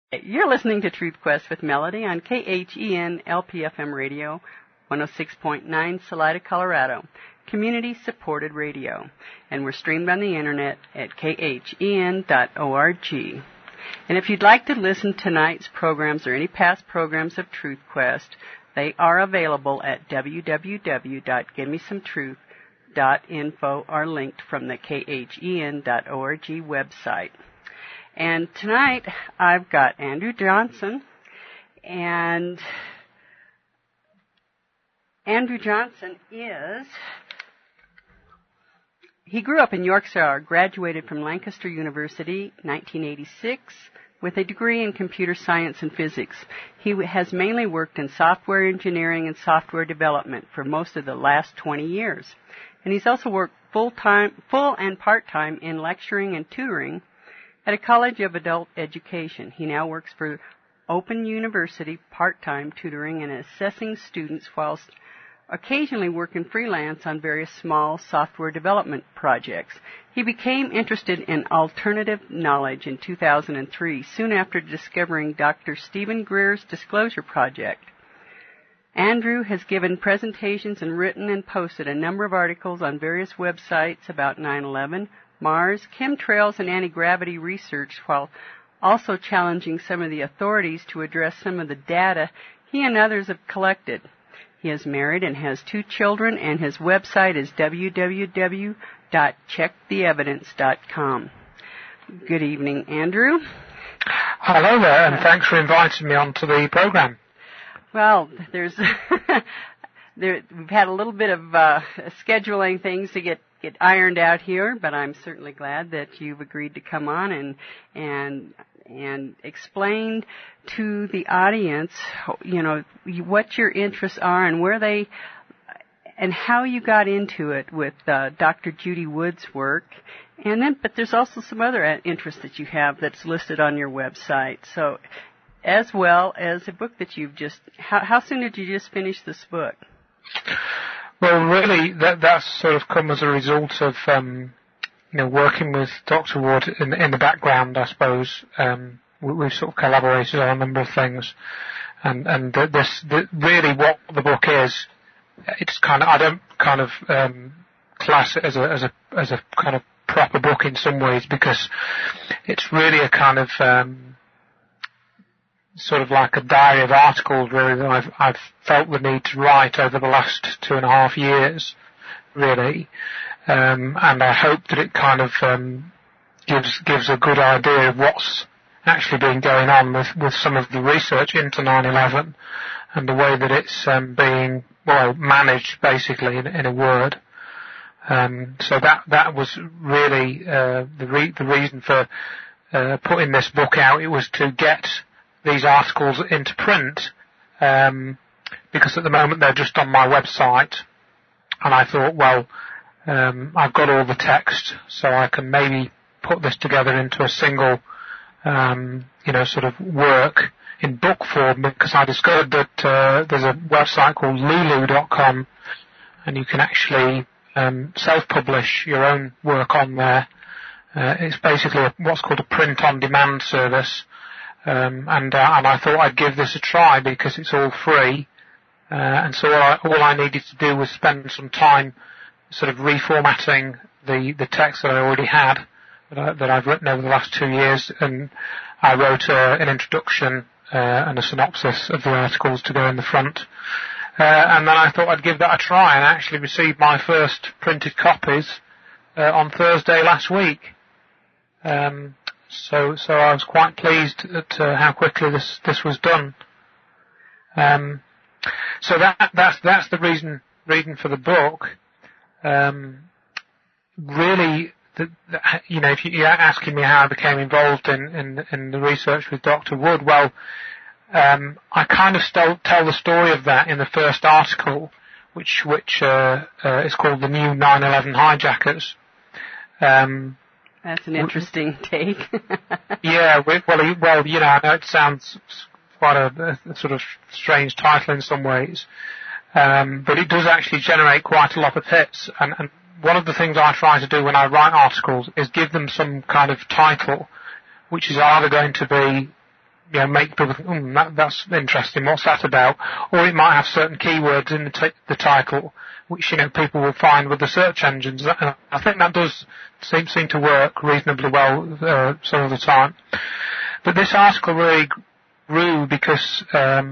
You're listening to Truth Quest with Melody on KHEN LPFM Radio, 106.9 Salida, Colorado, community-supported radio. And we're streamed on the internet at khen.org. And if you'd like to listen to tonight's programs or any past programs of Truth Quest, they are available at www.givemesometruth.info or linked from the khen.org website. And tonight I've got Andrew Johnson, and Andrew Johnson he grew up in Yorkshire, graduated from Lancaster University 1986 with a degree in computer science and physics. He has mainly worked in software engineering and software development for most of the last 20 years. And he's also worked full and part-time in lecturing and tutoring at a college of adult education. He now works for Open University part-time tutoring and assessing students whilst occasionally working freelance on various small software development projects. He became interested in alternative knowledge in 2003, soon after discovering Dr. Stephen Greer's Disclosure Project. Andrew has given presentations and written and posted a number of articles on various websites about 9/11, Mars, chemtrails, and anti-gravity research, while also challenging some of the authorities to address some of the data he and others have collected. He is married and has 2 children, and his website is www.checktheevidence.com. Good evening, Andrew. Hello there, and thanks for inviting me onto the program. Well, we've had a little bit of scheduling things to get ironed out here, but I'm certainly glad that you've agreed to come on and explain to the audience, what your interests are and and how you got into it with Dr. Judy Wood's work. But there's also some other interests that you have that's listed on your website. So, as well as a book that you've how soon did you just finish this book? Well, really, that's sort of come as a result of, working with Dr. Wood in the background, I suppose. We've sort of collaborated on a number of things. And really what the book is, it's kind of, I don't kind of, class it as a kind of proper book in some ways, because it's really a kind of, sort of like a diary of articles, really, that I've felt the need to write over the last 2.5 years, really. And I hope that it kind of gives a good idea of what's actually been going on with some of the research into 9/11 and the way that it's being managed, basically, in a word. So that was really the reason for putting this book out. It was to get these articles into print, because at the moment they're just on my website, and I thought, I've got all the text, so I can maybe put this together into a single, sort of work in book form, because I discovered that there's a website called lulu.com, and you can actually self-publish your own work on there. It's basically what's called a print-on-demand service. And I thought I'd give this a try because it's all free, and so all I needed to do was spend some time sort of reformatting the text that I already had, that I've written over the last 2 years, and I wrote an introduction and a synopsis of the articles to go in the front, and then I thought I'd give that a try, and I actually received my first printed copies on Thursday last week. So I was quite pleased at how quickly this was done. So that's the reason for the book. Really, if you're asking me how I became involved in the research with Dr. Wood, I kind of tell the story of that in the first article, which is called The New 9/11 Hijackers. That's an interesting take. Yeah, I know it sounds quite a sort of strange title in some ways, but it does actually generate quite a lot of hits. And one of the things I try to do when I write articles is give them some kind of title, which is either going to be make people think, that's interesting, what's that about? Or it might have certain keywords in the title, which, people will find with the search engines. And I think that does seem to work reasonably well some of the time. But this article really grew because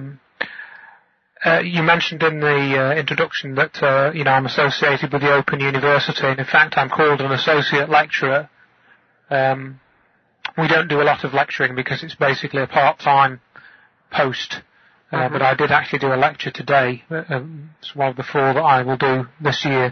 you mentioned in the introduction that I'm associated with the Open University, and in fact I'm called an associate lecturer. We don't do a lot of lecturing because it's basically a part-time post, but I did actually do a lecture today. It's one of the 4 that I will do this year.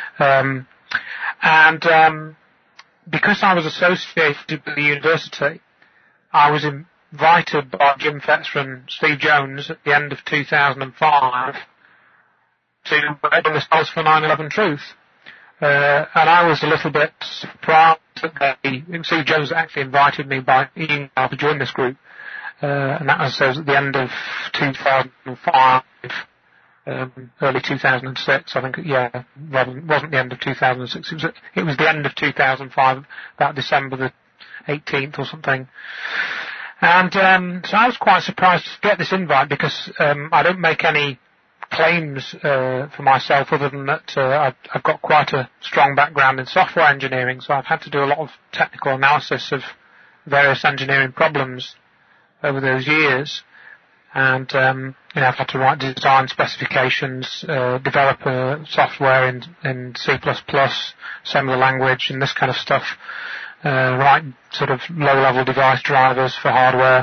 Because I was associated with the university, I was invited by Jim Fetzer and Steve Jones at the end of 2005 to read on the Scholars for 9/11 Truth. And I was a little bit surprised that Steve Jones actually invited me by email to join this group. And that was at the end of 2005, early 2006, I think, rather it wasn't the end of 2006, it was the end of 2005, about December the 18th or something. And so I was quite surprised to get this invite because I don't make any claims for myself other than that I've got quite a strong background in software engineering, so I've had to do a lot of technical analysis of various engineering problems over those years. And I've had to write design specifications, develop software in C++, assembly language, and this kind of stuff. Write sort of low-level device drivers for hardware.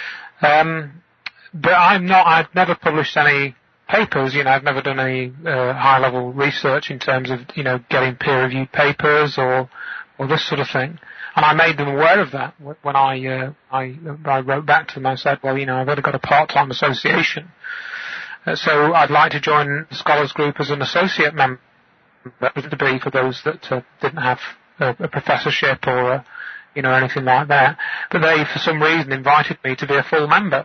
But I've never published any papers, I've never done any high-level research in terms of, getting peer-reviewed papers or this sort of thing. And I made them aware of that when I wrote back to them. I said, well, I've only got a part-time association, so I'd like to join the Scholars Group as an associate member, to be for those that didn't have a professorship or anything like that. But they, for some reason, invited me to be a full member.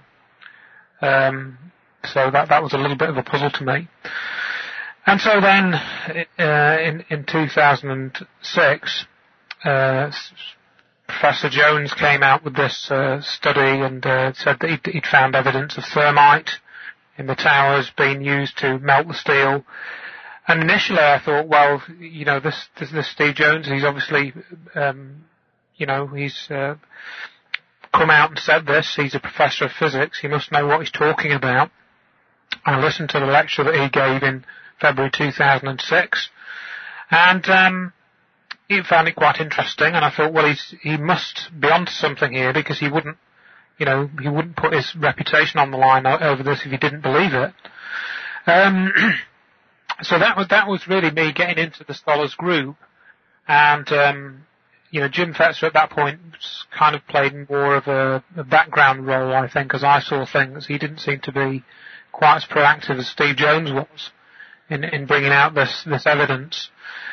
So that was a little bit of a puzzle to me. And so then, in 2006, Professor Jones came out with this study and said that he'd found evidence of thermite in the towers being used to melt the steel. And initially I thought, well, this Steve Jones, he's obviously, he's come out and said this. He's a professor of physics. He must know what he's talking about. I listened to the lecture that he gave in February 2006, and he found it quite interesting. And I thought, well, he must be onto something here, because he wouldn't put his reputation on the line over this if he didn't believe it. So that was really me getting into the Scholars Group, and Jim Fetzer at that point kind of played more of a background role, I think, as I saw things. He didn't seem to be quite as proactive as Steve Jones was in bringing out this evidence.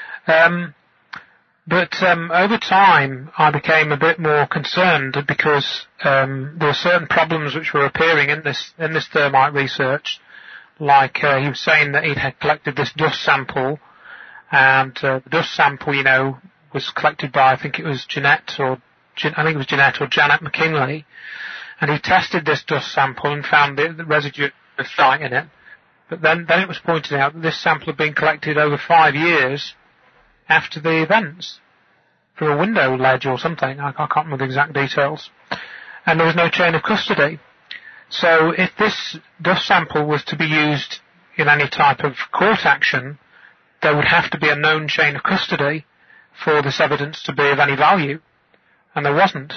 But over time, I became a bit more concerned because there were certain problems which were appearing in this thermite research. Like he was saying that he had collected this dust sample, and the dust sample, was collected by, I think it was Janet or Janet McKinley, and he tested this dust sample and found the residue of thermite in it. But then it was pointed out that this sample had been collected over 5 years after the events from a window ledge or something. I can't remember the exact details. And there was no chain of custody. So if this dust sample was to be used in any type of court action, there would have to be a known chain of custody for this evidence to be of any value, and there wasn't.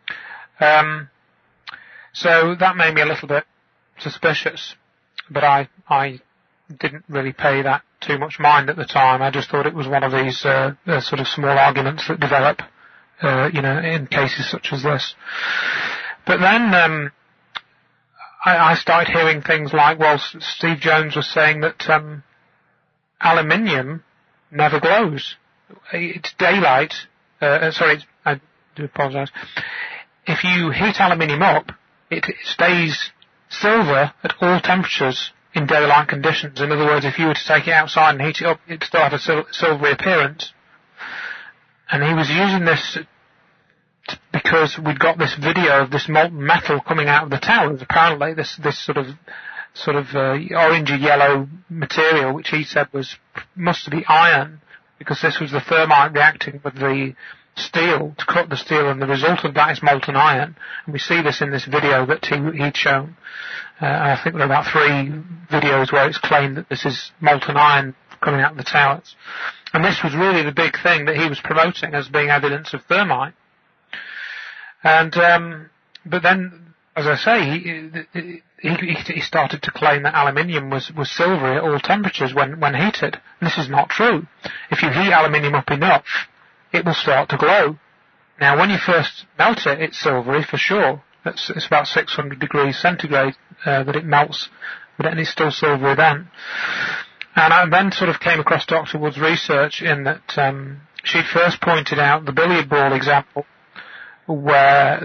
So that made me a little bit suspicious, but I didn't really pay that too much mind at the time. I just thought it was one of these sort of small arguments that develop, in cases such as this. But then I started hearing things like, well, Steve Jones was saying that aluminium never glows. It's daylight. I do apologise. If you heat aluminium up, it stays silver at all temperatures in daylight conditions. In other words, if you were to take it outside and heat it up, it'd still have a silvery appearance. And he was using this because we'd got this video of this molten metal coming out of the towers. Apparently, this sort of orangey yellow material, which he said must be iron, because this was the thermite reacting with the steel to cut the steel, and the result of that is molten iron. And we see this in this video that he'd shown. I think there are about 3 videos where it's claimed that this is molten iron coming out of the towers. And this was really the big thing that he was promoting as being evidence of thermite. And but then, as I say, he started to claim that aluminium was silvery at all temperatures when heated. And this is not true. If you heat aluminium up enough, it will start to glow. Now, when you first melt it, it's silvery for sure. It's about 600 degrees centigrade that it melts, but it's still silvery then. And I then sort of came across Dr. Wood's research in that she first pointed out the billiard ball example, where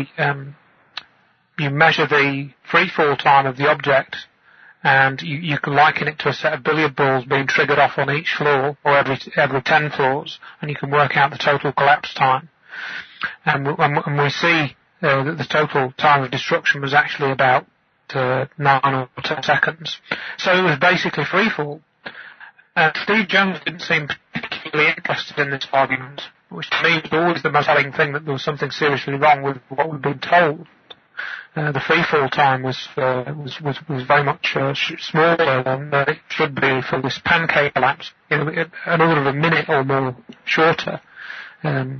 you measure the free fall time of the object, and you can liken it to a set of billiard balls being triggered off on each floor, or every 10 floors, and you can work out the total collapse time. And we see that the total time of destruction was actually about 9 or 10 seconds. So it was basically free fall. Steve Jones didn't seem particularly interested in this argument, which to me was always the most telling thing, that there was something seriously wrong with what we'd been told. The free fall time was very much smaller than it should be for this pancake collapse, an order of a minute or more shorter. And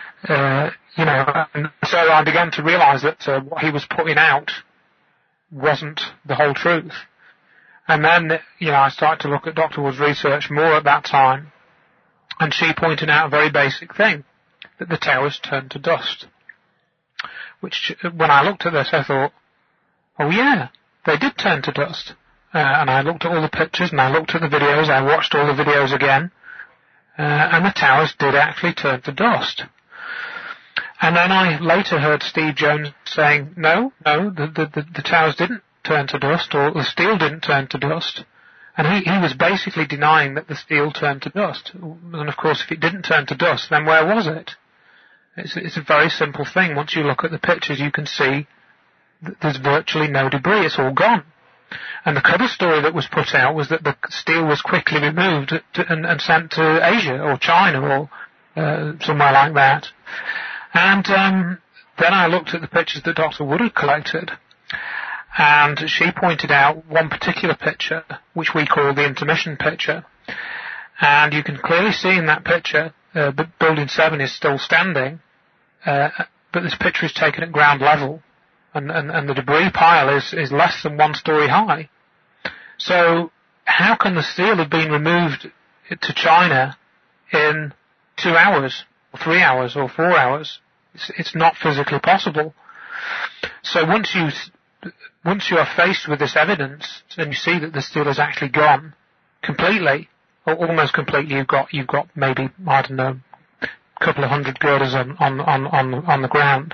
so I began to realise that what he was putting out wasn't the whole truth. And then, I started to look at Dr. Wood's research more at that time, and she pointed out a very basic thing, that the towers turned to dust. Which, when I looked at this, I thought, oh yeah, they did turn to dust. And I looked at all the pictures, and I looked at the videos, I watched all the videos again, and the towers did actually turn to dust. And then I later heard Steve Jones saying, no, the towers didn't turn to dust, or the steel didn't turn to dust. And he was basically denying that the steel turned to dust. And of course, if it didn't turn to dust, then where was it? It's a very simple thing. Once you look at the pictures, you can see that there's virtually no debris. It's all gone. And the cover story that was put out was that the steel was quickly removed and sent to Asia or China or somewhere like that. And then I looked at the pictures that Dr. Wood had collected, and she pointed out one particular picture, which we call the intermission picture. And you can clearly see in that picture, Building 7 is still standing, but this picture is taken at ground level, and the debris pile is less than 1 story high. So how can the steel have been removed to China in 2 hours, or 3 hours, or 4 hours? It's not physically possible. So once you are faced with this evidence, and you see that the steel is actually gone completely, or almost completely, you've got maybe, I don't know, a couple of hundred girders on the ground.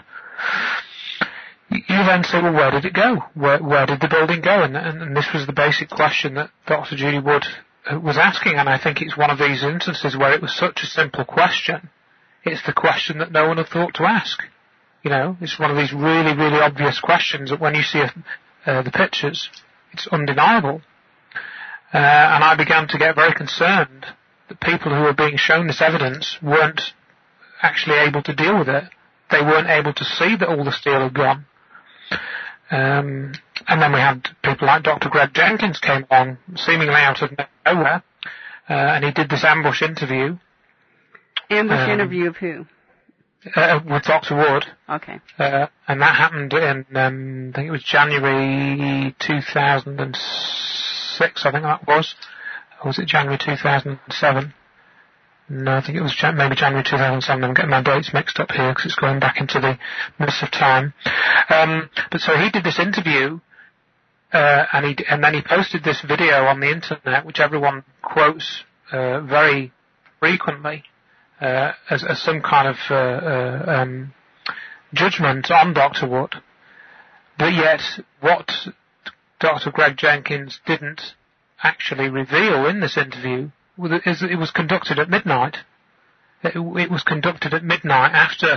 You then say, well, where did it go? Where did the building go? And this was the basic question that Dr. Judy Wood was asking, and I think it's one of these instances where it was such a simple question. It's the question that no one had thought to ask. It's one of these really, really obvious questions that when you see the pictures, it's undeniable. And I began to get very concerned that people who were being shown this evidence weren't actually able to deal with it. They weren't able to see that all the steel had gone. And then we had people like Dr. Greg Jenkins came along, seemingly out of nowhere, and he did this ambush interview. Ambush interview of who? With Dr. Wood. Okay. And that happened in, I think it was January 2006, I think that was. Or was it January 2007? No, I think it was maybe January 2007. I'm getting my dates mixed up here because it's going back into the midst of time. But so he did this interview, and then he posted this video on the internet, which everyone quotes very frequently as some kind of judgment on Dr. Wood. But yet, what Dr. Greg Jenkins didn't actually reveal in this interview is that it was conducted at midnight. It was conducted at midnight after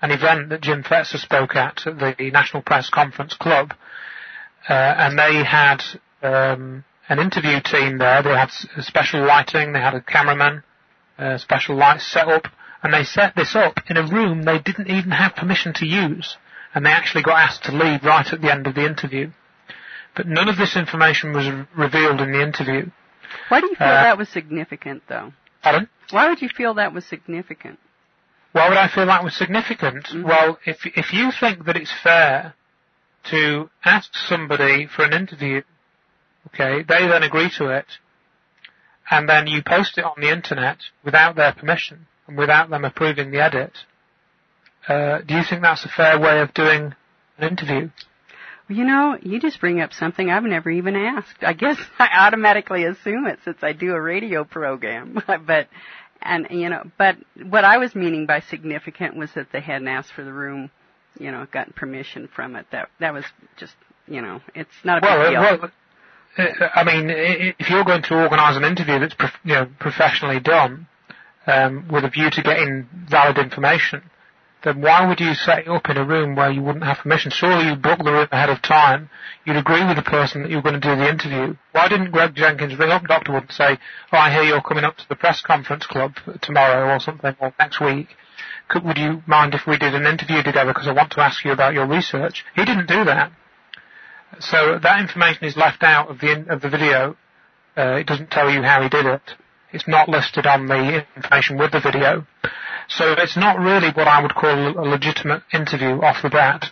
an event that Jim Fetzer spoke at the National Press Conference Club, and they had an interview team there. They had special lighting, they had a cameraman, special lights set up, and they set this up in a room they didn't even have permission to use, and they actually got asked to leave right at the end of the interview. But none of this information was revealed in the interview. Why do you feel that was significant, though? Pardon? Why would you feel that was significant? Why would I feel that was significant? Mm-hmm. Well, if you think that it's fair to ask somebody for an interview, okay, they then agree to it, and then you post it on the internet without their permission and without them approving the edit, do you think that's a fair way of doing an interview? You know, you just bring up something I've never even asked. I guess I automatically assume it since I do a radio program. But what I was meaning by significant was that they hadn't asked for the room, gotten permission from it. That was just, it's not a big deal. Well, I mean, if you're going to organise an interview that's professionally done, with a view to getting valid information, then why would you set it up in a room where you wouldn't have permission? Surely you book the room ahead of time. You'd agree with the person that you're going to do the interview. Why didn't Greg Jenkins ring up Dr. Wood and say, oh, I hear you're coming up to the press conference club tomorrow or something, or next week. Would you mind if we did an interview together because I want to ask you about your research? He didn't do that. So that information is left out of the video. It doesn't tell you how he did it. It's not listed on the information with the video. So it's not really what I would call a legitimate interview off the bat.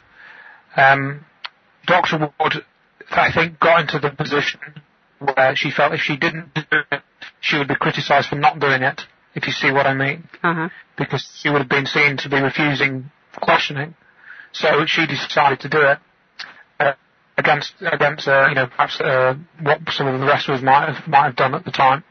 Dr. Wood, I think, got into the position where she felt if she didn't do it, she would be criticised for not doing it, if you see what I mean. Uh-huh. Because she would have been seen to be refusing questioning. So she decided to do it against perhaps what some of the rest of us might have done at the time.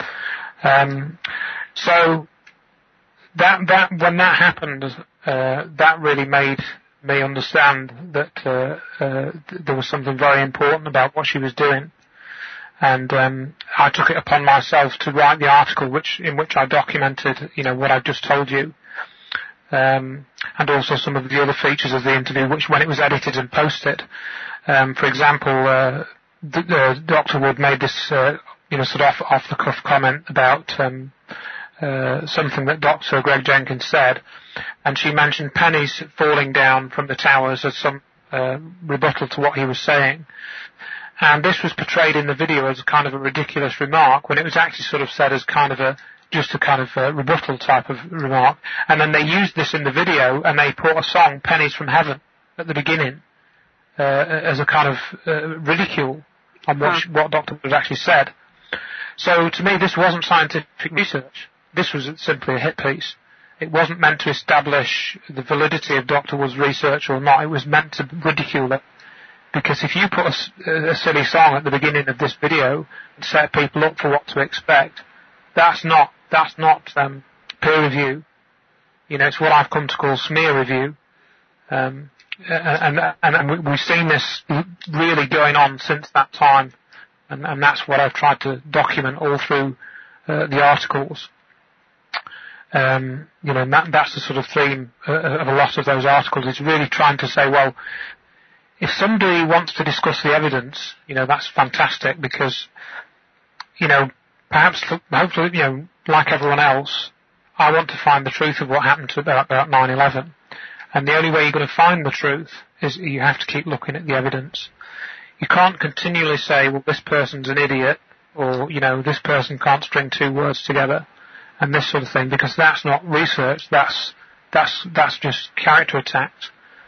So that when that happened, that really made me understand that there was something very important about what she was doing, and I took it upon myself to write the article in which I documented, what I've just told you, and also some of the other features of the interview, which when it was edited and posted, for example, Dr. Wood made this sort of off the cuff comment about something that Dr. Greg Jenkins said, and she mentioned pennies falling down from the towers as some rebuttal to what he was saying. And this was portrayed in the video as kind of a ridiculous remark, when it was actually sort of said as kind of a rebuttal type of remark. And then they used this in the video, and they put a song, Pennies from Heaven, at the beginning, as a kind of ridicule on what Dr. Wood actually said. So to me, this wasn't scientific research. This was simply a hit piece. It wasn't meant to establish the validity of Dr. Wood's research or not. It was meant to ridicule it. Because if you put a silly song at the beginning of this video and set people up for what to expect, that's not peer review. It's what I've come to call smear review. And we've seen this really going on since that time. And that's what I've tried to document all through the articles. And that's the sort of theme of a lot of those articles. It's really trying to say, well, if somebody wants to discuss the evidence, that's fantastic because, perhaps, hopefully, like everyone else, I want to find the truth of what happened about 9/11. And the only way you're going to find the truth is you have to keep looking at the evidence. You can't continually say, well, this person's an idiot, or, this person can't string two words together, and this sort of thing, because that's not research, that's just character attacks.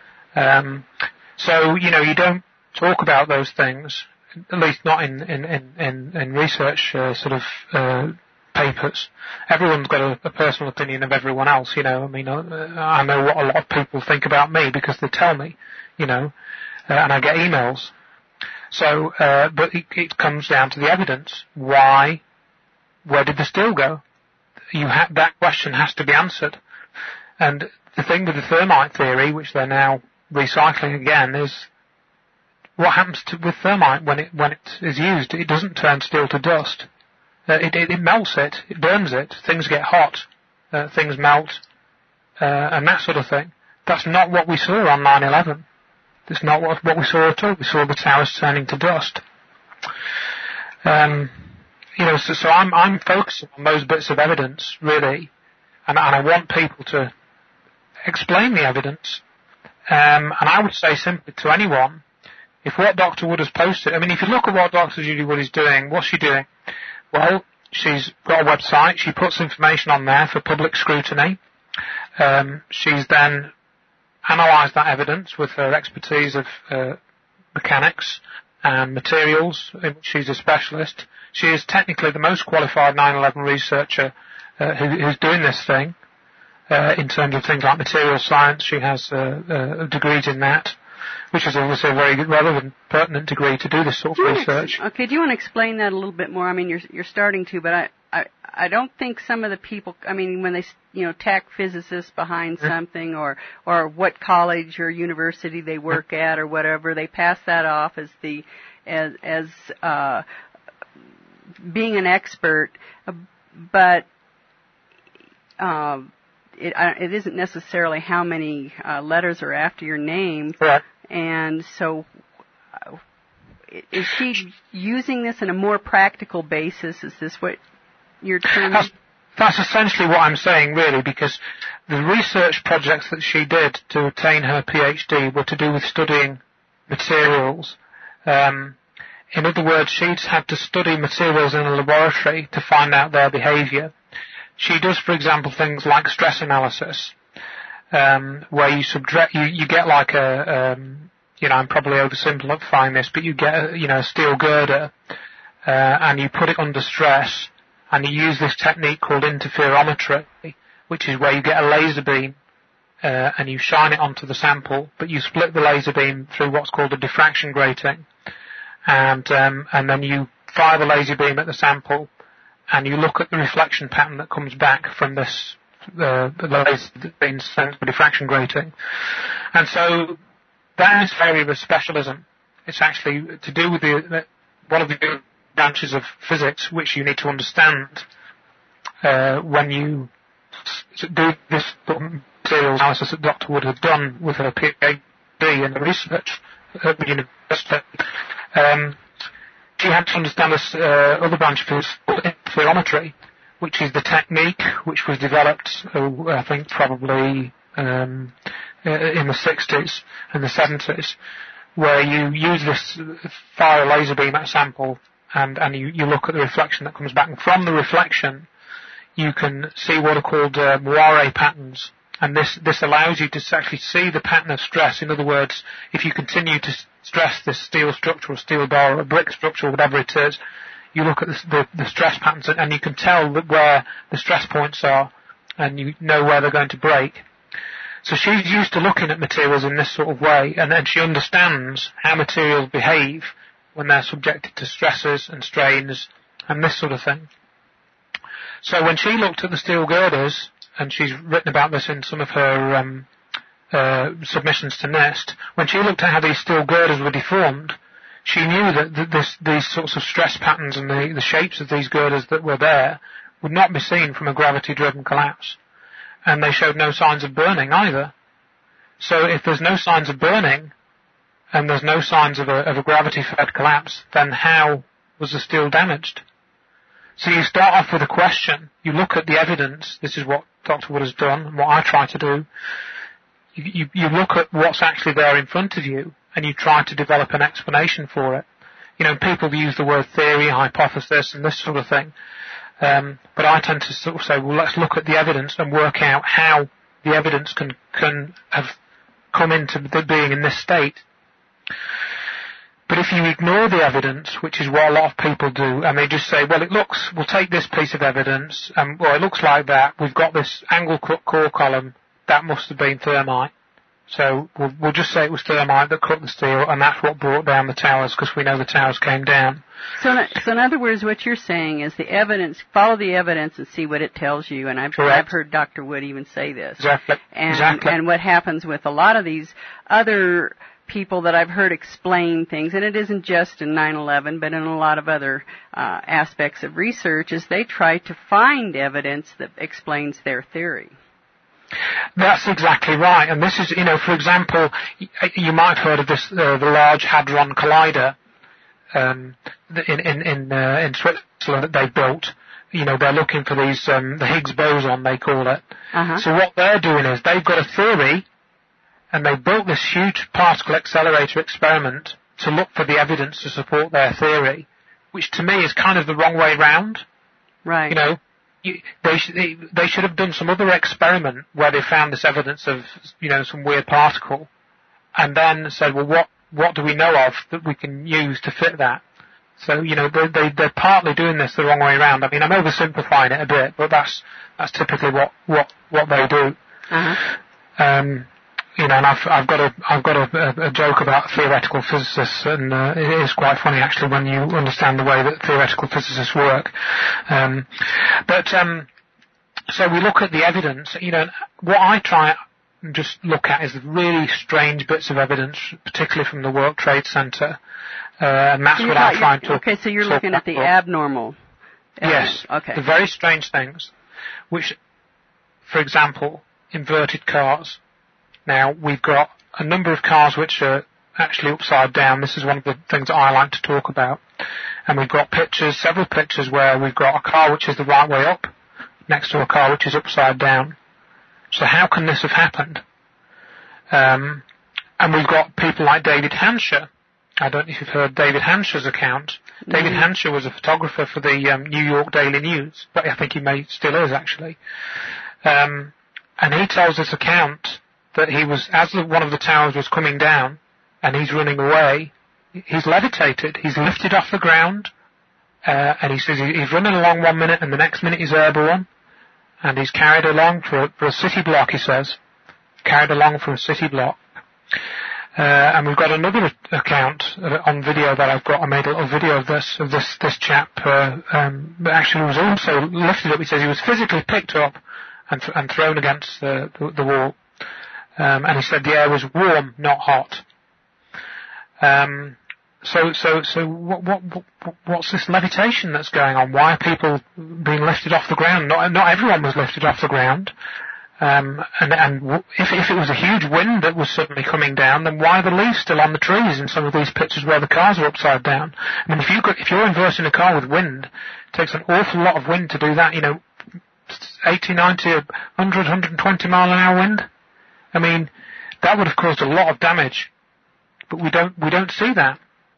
So, you don't talk about those things, at least not in research, papers. Everyone's got a personal opinion of everyone else, I mean, I know what a lot of people think about me because they tell me, and I get emails. So, but it comes down to the evidence. Why? Where did the steel go? That question has to be answered. And the thing with the thermite theory, which they're now recycling again, is what happens with thermite when it is used? It doesn't turn steel to dust. It melts it. It burns it. Things get hot. Things melt, and that sort of thing. that's not what we saw on 9/11. That's not what we saw at all. We saw the towers turning to dust. So I'm focusing on those bits of evidence, really, and I want people to explain the evidence. And I would say simply to anyone, if what Dr. Wood has posted, I mean, if you look at what Dr. Judy Wood is doing, what's she doing? Well, she's got a website. She puts information on there for public scrutiny. She's then analysed that evidence with her expertise of mechanics and materials, in which she's a specialist. She is technically the most qualified 9/11 researcher who's doing this thing. In terms of things like material science, she has degrees in that, which is obviously a very relevant, pertinent degree to do this sort of research. Okay, do you want to explain that a little bit more? I mean, you're starting to, but I don't think some of the people, I mean, when they, tack physicists behind something or what college or university they work at or whatever, they pass that off as being an expert, but it isn't necessarily how many letters are after your name. Correct. And so is she using this in a more practical basis? Is this what you're terming? That's essentially what I'm saying, really, because the research projects that she did to obtain her PhD were to do with studying materials. In other words, she'd had to study materials in a laboratory to find out their behaviour. She does, for example, things like stress analysis, where you get like I'm probably oversimplifying this, but you get a steel girder, and you put it under stress, and you use this technique called interferometry, which is where you get a laser beam, and you shine it onto the sample, but you split the laser beam through what's called a diffraction grating, and then you fire the laser beam at the sample, and you look at the reflection pattern that comes back from this, the laser that's been sent for diffraction grating. And so that is an area of specialism. It's actually to do with one of the branches of physics which you need to understand when you do this material analysis that Dr. Wood had done with her PhD in the research at the university. She had to understand this other branch of physics called interferometry, which is the technique which was developed, I think probably in the 60s and the 70s, where you use this, fire a laser beam at a sample, and you look at the reflection that comes back. And from the reflection, you can see what are called moire patterns. And this allows you to actually see the pattern of stress. In other words, if you continue to stress this steel structure or steel bar or a brick structure or whatever it is, you look at the stress patterns and you can tell where the stress points are, and you know where they're going to break. So she's used to looking at materials in this sort of way, and then she understands how materials behave when they're subjected to stresses and strains and this sort of thing. So when she looked at the steel girders, and she's written about this in some of her submissions to NIST, when she looked at how these steel girders were deformed, she knew that these sorts of stress patterns and the shapes of these girders that were there would not be seen from a gravity-driven collapse. And they showed no signs of burning either. So if there's no signs of burning, and there's no signs of a gravity-fed collapse, then how was the steel damaged? So you start off with a question, you look at the evidence, this is what Dr. Wood has done, and what I try to do. You look at what's actually there in front of you, and you try to develop an explanation for it. People use the word theory, hypothesis, and this sort of thing. But I tend to sort of say, well, let's look at the evidence and work out how the evidence can have come into being in this state. But if you ignore the evidence, which is what a lot of people do, and they just say, well, we'll take this piece of evidence, and it looks like that, we've got this angle cut core column, that must have been thermite. So we'll just say it was thermite that cut the steel, and that's what brought down the towers, because we know the towers came down. So in other words, what you're saying is the evidence, follow the evidence and see what it tells you, and I've heard Dr. Wood even say this. Exactly. And what happens with a lot of these other people that I've heard explain things, and it isn't just in 9/11, but in a lot of other aspects of research, is they try to find evidence that explains their theory. That's exactly right. And this is, for example, you might have heard of this, the Large Hadron Collider, in Switzerland that they built. They're looking for these, the Higgs boson, they call it. Uh-huh. So what they're doing is they've got a theory, and they built this huge particle accelerator experiment to look for the evidence to support their theory, which to me is kind of the wrong way round. Right. They should have done some other experiment where they found this evidence of, some weird particle, and then said, well, what do we know of that we can use to fit that? So, they're partly doing this the wrong way around. I mean, I'm oversimplifying it a bit, but that's typically what they do. Uh-huh. And I've got a joke about theoretical physicists, and it is quite funny actually when you understand the way that theoretical physicists work. So we look at the evidence. What I try and just look at is the really strange bits of evidence, particularly from the World Trade Center, and that's what I try and talk. Okay, so you're looking at the abnormal evidence. Yes. Okay. The very strange things, which, for example, inverted cars. Now, we've got a number of cars which are actually upside down. This is one of the things that I like to talk about. And we've got several pictures where we've got a car which is the right way up next to a car which is upside down. So how can this have happened? And we've got people like David Hansher. I don't know if you've heard David Hansher's account. Mm-hmm. David Hansher was a photographer for the New York Daily News, but I think he still is actually. And he tells this account that he was, as one of the towers was coming down and he's running away, he's levitated, he's lifted off the ground, and he says he's running along 1 minute and the next minute he's airborne, and he's carried along for a city block, he says. Carried along for a city block. And we've got another account on video that I've got. I made a little video of this chap, that actually was also lifted up. He says he was physically picked up and thrown against the wall. And he said the air was warm, not hot. So what's this levitation that's going on? Why are people being lifted off the ground? Not everyone was lifted off the ground. And if it was a huge wind that was suddenly coming down, then why are the leaves still on the trees in some of these pictures where the cars are upside down? I mean, if you're inversing a car with wind, it takes an awful lot of wind to do that. 80, 90, 100, 120 mile an hour wind. I mean, that would have caused a lot of damage, but we don't see that.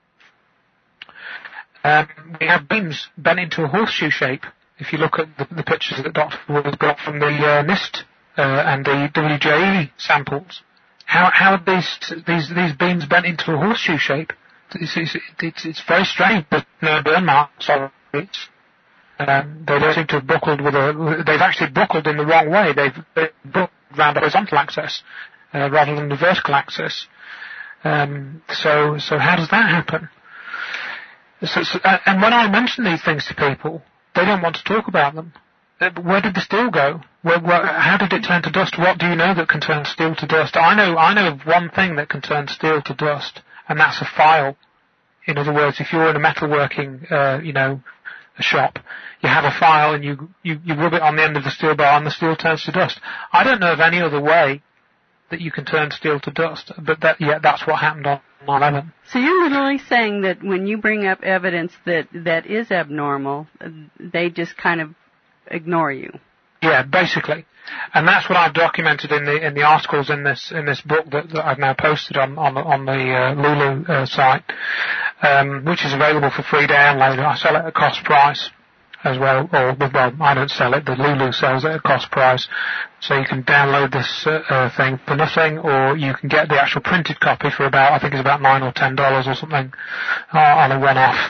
We have beams bent into a horseshoe shape. If you look at the pictures that Dr. Wood got from the NIST and the WJE samples, how are these beams bent into a horseshoe shape? It's very strange, but no burn marks on it. They don't seem to have buckled they've actually buckled in the wrong way. They've buckled around the horizontal axis rather than the vertical axis. So how does that happen? And when I mention these things to people, they don't want to talk about them. Where did the steel go? How did it turn to dust? What do you know that can turn steel to dust? I know of one thing that can turn steel to dust, and that's a file. In other words, if you're in a metalworking, a shop, you have a file and you rub it on the end of the steel bar and the steel turns to dust. I don't know of any other way that you can turn steel to dust, but that's what happened on 9/11. So you're literally saying that when you bring up evidence that is abnormal, they just kind of ignore you. Yeah, basically. And that's what I've documented in the articles in this book that I've now posted on the Lulu site, which is available for free download. I sell it at cost price as well, I don't sell it, the Lulu sells it at cost price. So you can download this thing for nothing, or you can get the actual printed copy for I think it's about $9 or $10 or something on a one-off.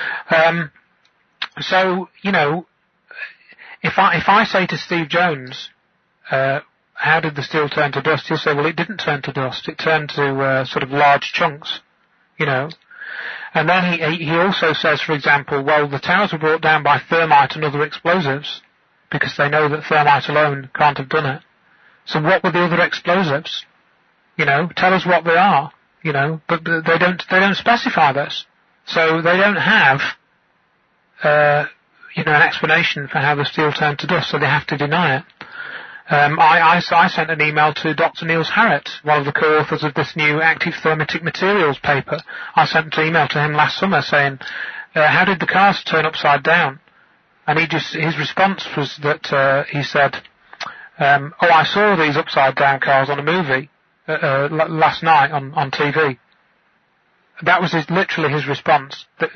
So, if I say to Steve Jones, how did the steel turn to dust? He'll say, well, it didn't turn to dust. It turned to sort of large chunks, And then he also says, for example, well, the towers were brought down by thermite and other explosives because they know that thermite alone can't have done it. So what were the other explosives? Tell us what they are, but they don't specify this. So they don't have, an explanation for how the steel turned to dust, so they have to deny it. I sent an email to Dr. Niels Harrit, one of the co-authors of this new active thermitic materials paper. I sent an email to him last summer saying, how did the cars turn upside down? And his response was that, he said, I saw these upside down cars on a movie, last night on TV. That was literally his response. That,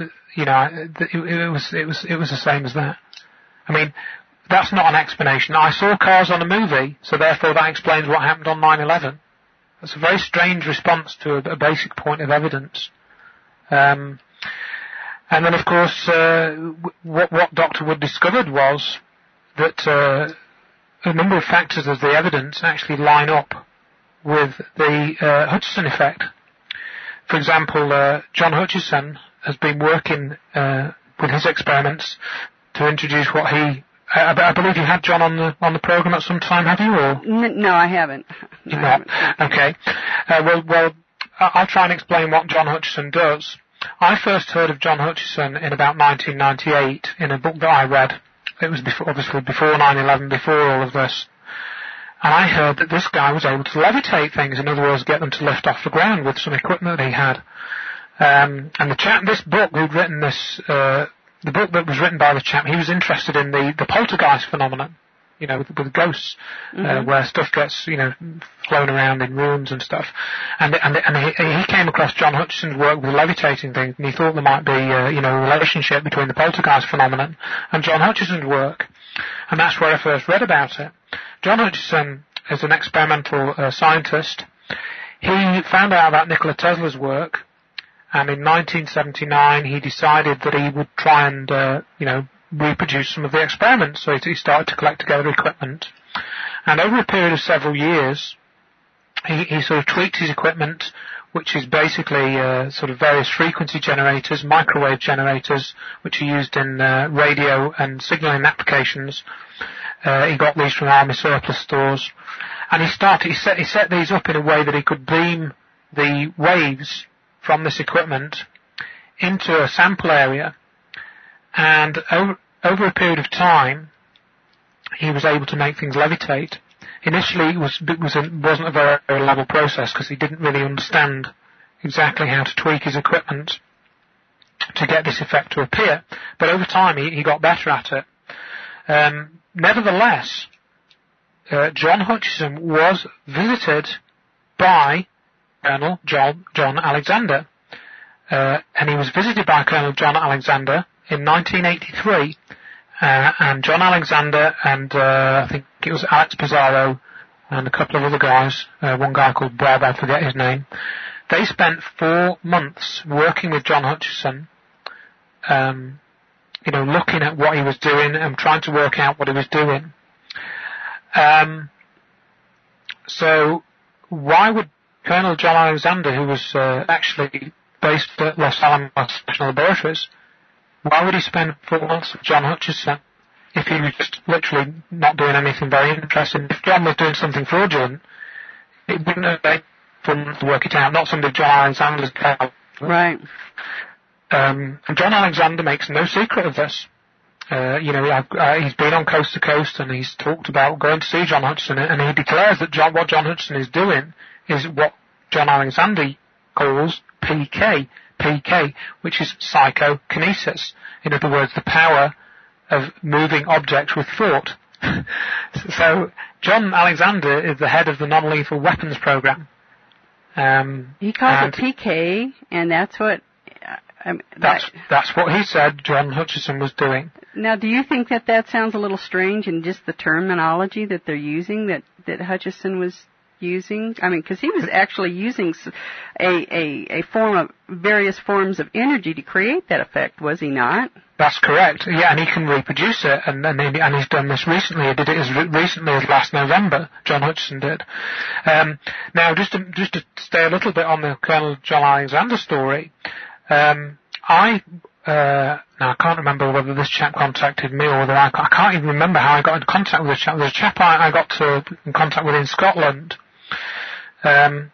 it was the same as that. I mean, that's not an explanation. I saw cars on a movie, so therefore that explains what happened on 9/11. That's a very strange response to a basic point of evidence. And then, of course, what Dr. Wood discovered was that a number of factors of the evidence actually line up with the Hutchison effect. For example, John Hutchison has been working with his experiments to introduce what I believe you had John on the program at some time, have you? Or no, I haven't. You've not? Okay. Well, I'll try and explain what John Hutchison does. I first heard of John Hutchison in about 1998 in a book that I read. It was obviously before 9/11, before all of this. And I heard that this guy was able to levitate things, in other words, get them to lift off the ground with some equipment that he had. And the chap, this book who'd written this, the book that was written by the chap, he was interested in the poltergeist phenomenon, with ghosts, where stuff gets, flown around in rooms and stuff. And he came across John Hutchison's work with levitating things, and he thought there might be, a relationship between the poltergeist phenomenon and John Hutchison's work. And that's where I first read about it. John Hutchison is an experimental scientist. He found out about Nikola Tesla's work, and in 1979 he decided that he would try and, reproduce some of the experiments. So he started to collect together equipment. And over a period of several years, he sort of tweaked his equipment, which is basically sort of various frequency generators, microwave generators, which are used in radio and signaling applications. He got these from Army surplus stores, and he set these up in a way that he could beam the waves from this equipment into a sample area, and over a period of time, he was able to make things levitate. Initially, it wasn't a very level process because he didn't really understand exactly how to tweak his equipment to get this effect to appear. But over time, he got better at it. Nevertheless, John Hutchison was visited by Colonel John Alexander, and he was visited by Colonel John Alexander in 1983. And John Alexander and I think it was Alex Pizarro and a couple of other guys, one guy called Bob, I forget his name, they spent 4 months working with John Hutchison, looking at what he was doing and trying to work out what he was doing. So why would Colonel John Alexander, who was actually based at Los Alamos National Laboratories, why would he spend 4 months with John Hutchison if he was just literally not doing anything very interesting? If John was doing something fraudulent, it wouldn't have been fun to work it out, not somebody John Alexander's got. Right. And John Alexander makes no secret of this. He's been on Coast to Coast and he's talked about going to see John Hutchison, and he declares that what John Hutchison is doing is what John Alexander calls PK, which is psychokinesis. In other words, the power of moving objects with thought. So John Alexander is the head of the non-lethal weapons program. He calls it PK, and that's what... That's what he said John Hutchison was doing. Now, do you think that sounds a little strange in just the terminology that they're using, that Hutchison was using? I mean, because he was actually using various forms of energy to create that effect, was he not? That's correct. Yeah, and he can reproduce it, and he's done this recently. He did it as recently as last November. John Hutchison did. Now, just to stay a little bit on the Colonel John Alexander story. Now I can't remember whether this chap contacted me or whether I can't even remember how I got into contact with this chap. There's a chap I got in contact with in Scotland, I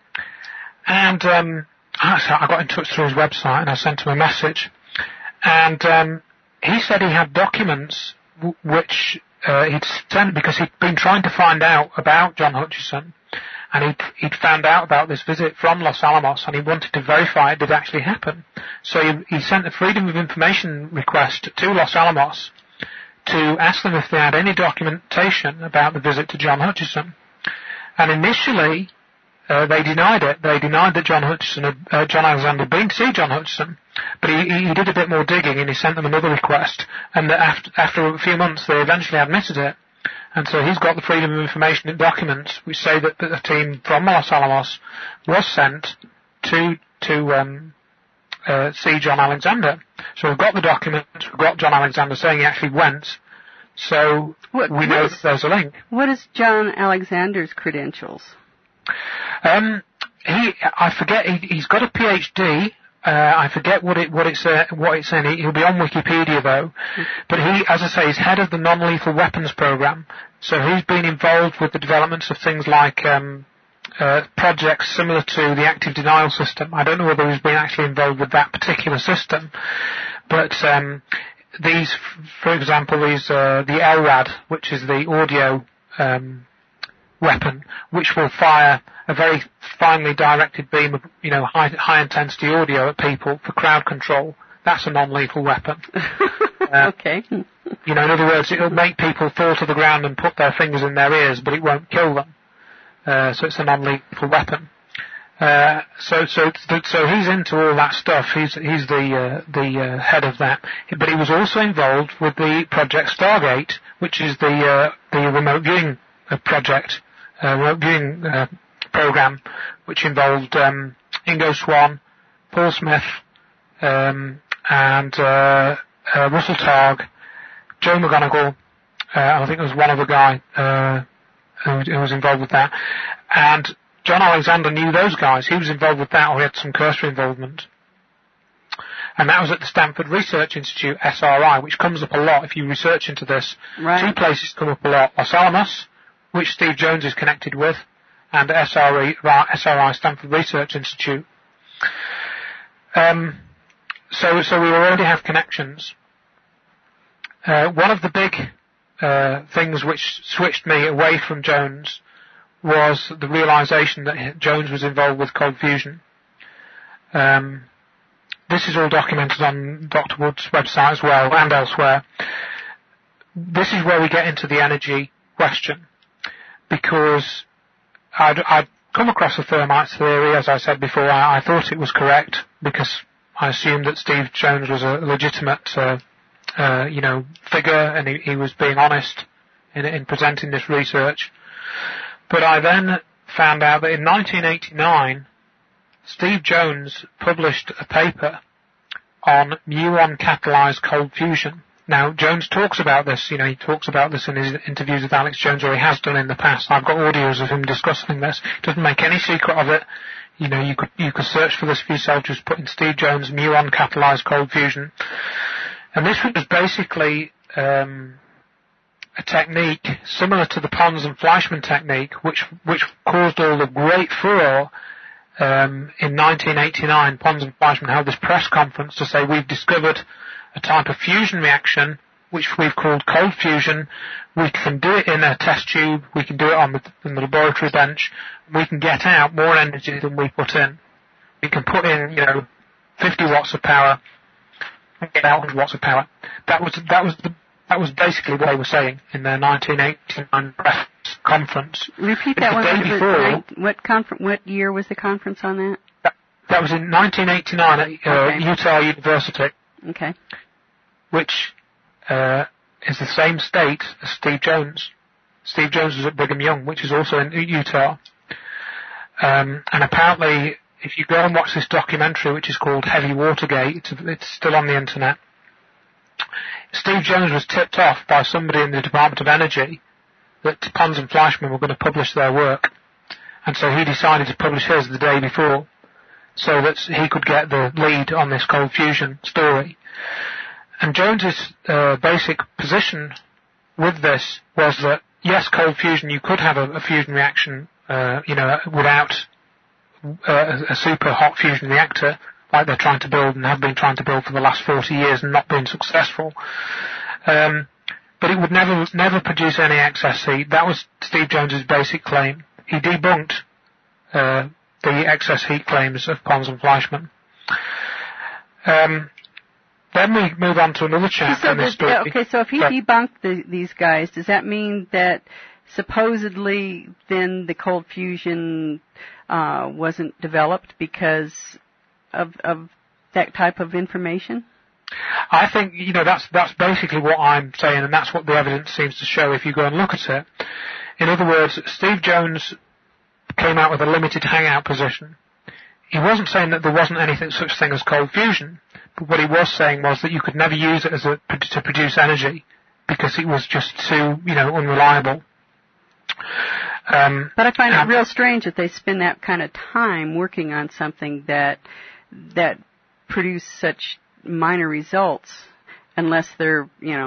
got in touch through his website and I sent him a message, and he said he had documents which he'd sent, because he'd been trying to find out about John Hutchison, and he'd found out about this visit from Los Alamos, and he wanted to verify it did actually happen. So he sent a Freedom of Information request to Los Alamos to ask them if they had any documentation about the visit to John Hutchison. And initially, they denied it. They denied that John Alexander had been to see John Hutchison, but he did a bit more digging, and he sent them another request, and that after a few months they eventually admitted it. And so he's got the Freedom of Information documents which say that a team from Los Alamos was sent to see John Alexander. So we've got the documents, we've got John Alexander saying he actually went, so we know that there's a link. What is John Alexander's credentials? I forget, he's got a PhD. I forget what it's in. He'll be on Wikipedia though. But he, as I say, is head of the non-lethal weapons program. So he's been involved with the developments of things like, projects similar to the active denial system. I don't know whether he's been actually involved with that particular system. But, these, for example, the LRAD, which is the audio, weapon, which will fire a very finely directed beam of, high intensity audio at people for crowd control. That's a non-lethal weapon. Okay. In other words, it'll make people fall to the ground and put their fingers in their ears, but it won't kill them. So it's a non-lethal weapon. So he's into all that stuff. He's the head of that. But he was also involved with the Project Stargate, which is the remote viewing project. Remote viewing program, which involved Ingo Swann, Paul Smith, and Russell Targ, Joe McGonigal, I think there was one other guy who was involved with that, and John Alexander knew those guys. He was involved with that, or he had some cursory involvement. And that was at the Stanford Research Institute, SRI, which comes up a lot if you research into this. Right. Two places come up a lot: Los Alamos, which Steve Jones is connected with, and SRI, Stanford Research Institute. So we already have connections. One of the big things which switched me away from Jones was the realization that Jones was involved with cold fusion. This is all documented on Dr. Wood's website as well, and elsewhere. This is where we get into the energy question, because I'd come across the thermite theory. As I said before, I thought it was correct, because I assumed that Steve Jones was a legitimate, figure, and he was being honest in presenting this research. But I then found out that in 1989, Steve Jones published a paper on muon catalyzed cold fusion. Now, Jones talks about this, he talks about this in his interviews with Alex Jones, or he has done in the past. I've got audios of him discussing this. He doesn't make any secret of it. You could search for this for yourself, just put in Steve Jones muon catalyzed cold fusion. And this was basically, a technique similar to the Pons and Fleischmann technique, which caused all the great furore, in 1989. Pons and Fleischmann held this press conference to say, we've discovered a type of fusion reaction which we've called cold fusion. We can do it in a test tube, we can do it on the laboratory bench, we can get out more energy than we put in. We can put in, 50 watts of power and get out 100 watts of power. That was basically what they were saying in their 1989 press conference. Repeat that one. What year was the conference on that? That was in 1989 at Utah University. Okay. Which is the same state as Steve Jones. Steve Jones was at Brigham Young, which is also in Utah. And apparently, if you go and watch this documentary, which is called Heavy Watergate, it's still on the internet. Steve Jones was tipped off by somebody in the Department of Energy that Pons and Fleischmann were going to publish their work. And so he decided to publish his the day before, so that he could get the lead on this cold fusion story. And Jones's basic position with this was that, yes, cold fusion, you could have a fusion reaction, without a super hot fusion reactor, like they're trying to build and have been trying to build for the last 40 years and not been successful. but it would never produce any excess heat. That was Steve Jones's basic claim. He debunked the excess heat claims of Pons and Fleischmann. Then we move on to another chapter in this story. Okay, so if he debunked these guys, does that mean that supposedly then the cold fusion wasn't developed because of that type of information? I think, that's basically what I'm saying, and that's what the evidence seems to show if you go and look at it. In other words, Steve Jones came out with a limited hangout position. He wasn't saying that there wasn't anything such thing as cold fusion, but what he was saying was that you could never use it to produce energy because it was just too, unreliable. But I find it real strange that they spend that kind of time working on something that produce such minor results, unless they're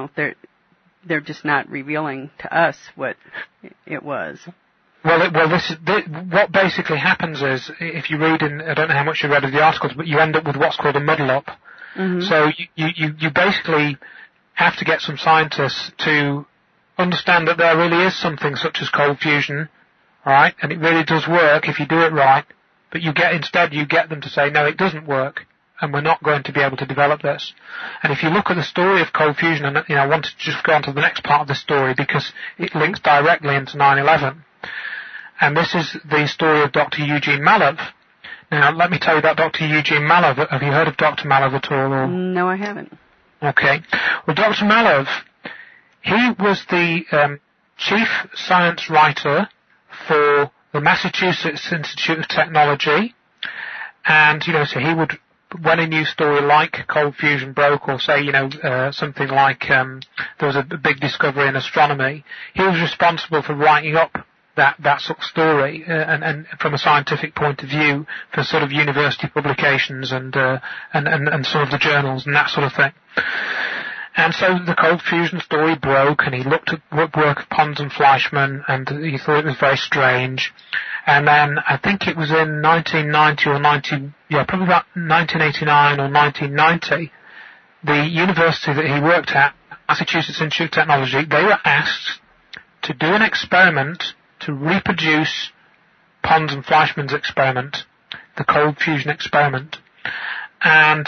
just not revealing to us what it was. Well, what basically happens is, if you read I don't know how much you read of the articles, but you end up with what's called a muddle up. Mm-hmm. So you basically have to get some scientists to understand that there really is something such as cold fusion, right? And it really does work if you do it right, but you get them to say, no, it doesn't work, and we're not going to be able to develop this. And if you look at the story of cold fusion, and I wanted to just go on to the next part of the story because it links directly into 9/11. And this is the story of Dr. Eugene Mallove. Now, let me tell you about Dr. Eugene Mallove. Have you heard of Dr. Mallove at all? Or? No, I haven't. Okay. Well, Dr. Mallove, he was the chief science writer for the Massachusetts Institute of Technology. And, so he would, when a new story like cold fusion broke, or say, something like there was a big discovery in astronomy, he was responsible for writing up that sort of story, and from a scientific point of view for sort of university publications and some of the journals and that sort of thing. And so the cold fusion story broke, and he looked at work of Pons and Fleischmann, and he thought it was very strange. And then I think it was in 1990 or probably about 1989 or 1990, the university that he worked at, Massachusetts Institute of Technology, they were asked to do an experiment to reproduce Pons and Fleischmann's experiment, the cold fusion experiment. And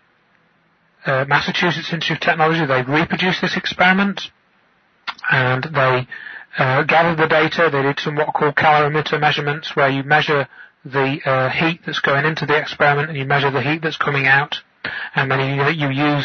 Massachusetts Institute of Technology, they reproduced this experiment, and they gathered the data. They did some what are called calorimeter measurements, where you measure the heat that's going into the experiment and you measure the heat that's coming out, and then you use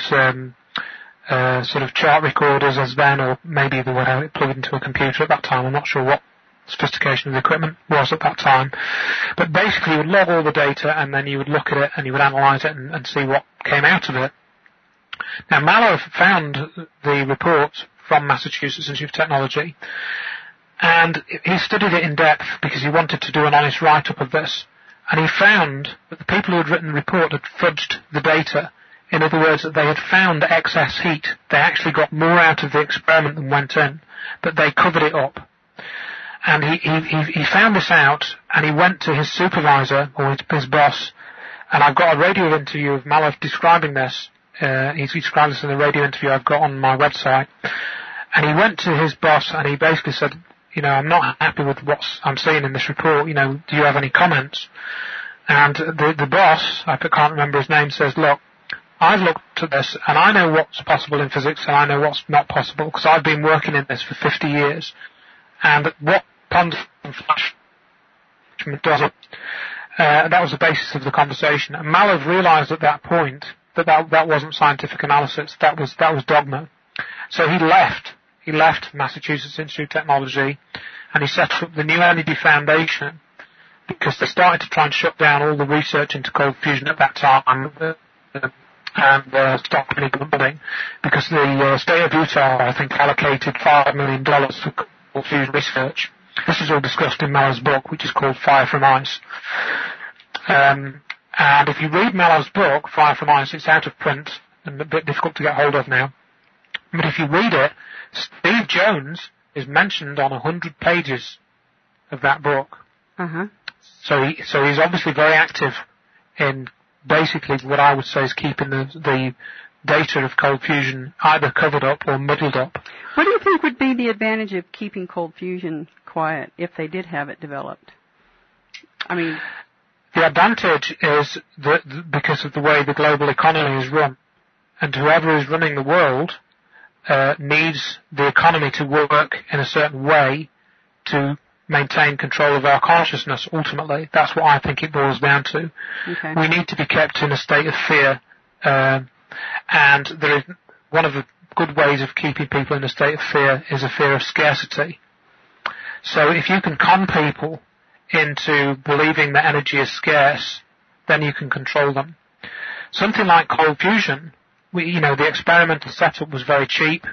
sort of chart recorders as then, or maybe they would have it plugged into a computer at that time. I'm not sure what sophistication of the equipment was at that time. But basically you would log all the data, and then you would look at it and you would analyse it and see what came out of it. Now, Mallove found the report from Massachusetts Institute of Technology, and he studied it in depth because he wanted to do an honest write-up of this. And he found that the people who had written the report had fudged the data. In other words, that they had found excess heat. They actually got more out of the experiment than went in, but they covered it up. And he found this out, and he went to his supervisor, or his boss, and I've got a radio interview of Mallove describing this. He described this in a radio interview I've got on my website. And he went to his boss, and he basically said, I'm not happy with what I'm seeing in this report, do you have any comments? And the boss, I can't remember his name, says, look, I've looked at this, and I know what's possible in physics, and I know what's not possible, because I've been working in this for 50 years. And what Pons and Fleischmann doesn't. That was the basis of the conversation. And Mallove realised at that point that wasn't scientific analysis. That was dogma. So he left Massachusetts Institute of Technology, and he set up the New Energy Foundation, because they started to try and shut down all the research into cold fusion at that time, and stop any funding, because the state of Utah, I think, allocated $5 million for cold fusion research. This is all discussed in Mallove's book, which is called Fire from Ice. And if you read Mallove's book, Fire from Ice, it's out of print and a bit difficult to get hold of now. But if you read it, Steve Jones is mentioned on 100 pages of that book. Uh-huh. So he's obviously very active in basically what I would say is keeping the data of cold fusion either covered up or muddled up. What do you think would be the advantage of keeping cold fusion quiet if they did have it developed? I mean, the advantage is that because of the way the global economy is run, and whoever is running the world needs the economy to work in a certain way to maintain control of our consciousness, ultimately. That's what I think it boils down to. Okay. We need to be kept in a state of fear, and there is one of the good ways of keeping people in a state of fear is a fear of scarcity. So if you can con people into believing that energy is scarce, then you can control them. Something like cold fusion, the experimental setup was very cheap.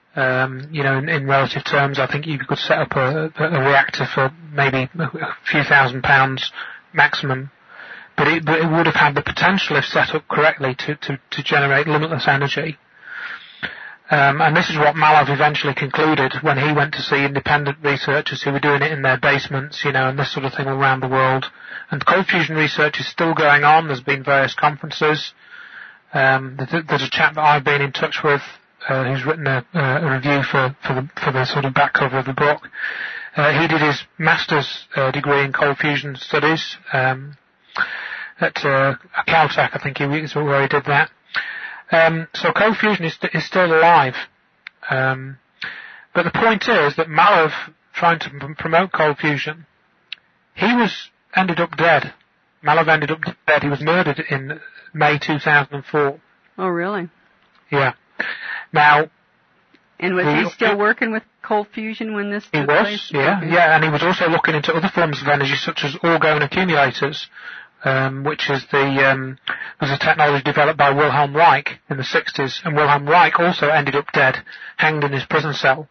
In relative terms, I think you could set up a reactor for maybe a few £1,000s maximum. But it would have had the potential, if set up correctly, to generate limitless energy. And this is what Malov eventually concluded when he went to see independent researchers who were doing it in their basements, and this sort of thing all around the world. And cold fusion research is still going on. There's been various conferences. There's a chap that I've been in touch with who's written a review for the sort of back cover of the book. He did his master's degree in cold fusion studies at Caltech, I think is where he did that. So cold fusion is still alive. But the point is that Malov, trying to promote cold fusion, ended up dead. Malov ended up dead. He was murdered in May 2004. Oh, really? Yeah. Now. And was he still working with cold fusion when this took place? He was, yeah, okay. yeah, and he was also looking into other forms of energy such as orgone accumulators, which is was a technology developed by Wilhelm Reich in the 60s, and Wilhelm Reich also ended up dead, hanged in his prison cell.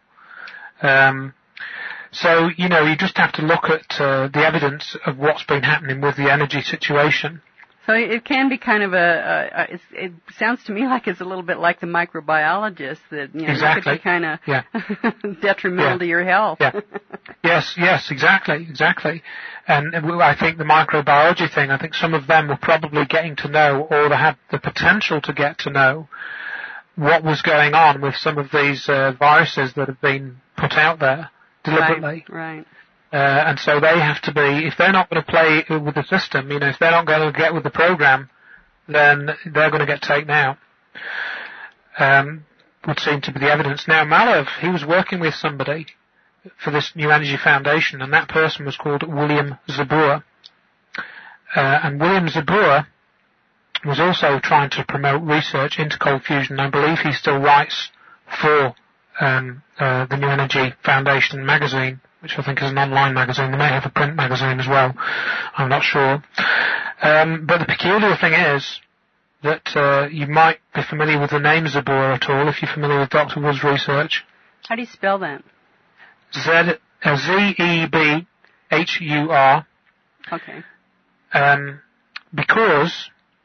So, you just have to look at the evidence of what's been happening with the energy situation. So it can be kind of it sounds to me like it's a little bit like the microbiologist that, exactly. could be kind of yeah. detrimental to your health. Yeah. Yes, exactly. And I think the microbiology thing, I think some of them were probably getting to know, or they had the potential to get to know, what was going on with some of these viruses that have been put out there deliberately. Right. And so they have to be, if they're not going to play with the system, if they're not going to get with the program, then they're going to get taken out. Would seem to be the evidence. Now, Malov, he was working with somebody for this New Energy Foundation, and that person was called William Zabur. And William Zabur was also trying to promote research into cold fusion. I believe he still writes for the New Energy Foundation magazine, which I think is an online magazine. They may have a print magazine as well. I'm not sure. But the peculiar thing is that you might be familiar with the name Zabur at all, if you're familiar with Dr. Wood's research. How do you spell that? Z-E-B-H-U-R. Okay. Because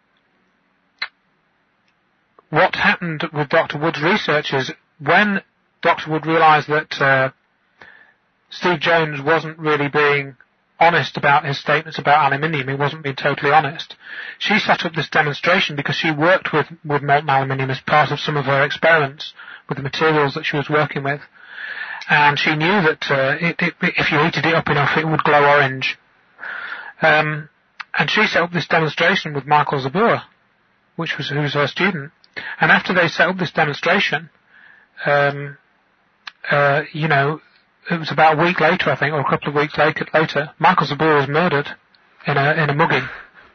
what happened with Dr. Wood's research is when Dr. Wood realized that Steve Jones wasn't really being honest about his statements about aluminium, he wasn't being totally honest, she set up this demonstration because she worked with molten aluminium as part of some of her experiments with the materials that she was working with. And she knew that if you heated it up enough, it would glow orange. And she set up this demonstration with Michael Zabur, who was her student. And after they set up this demonstration, it was about a week later, I think, or a couple of weeks later, Michael Zabur was murdered in a mugging.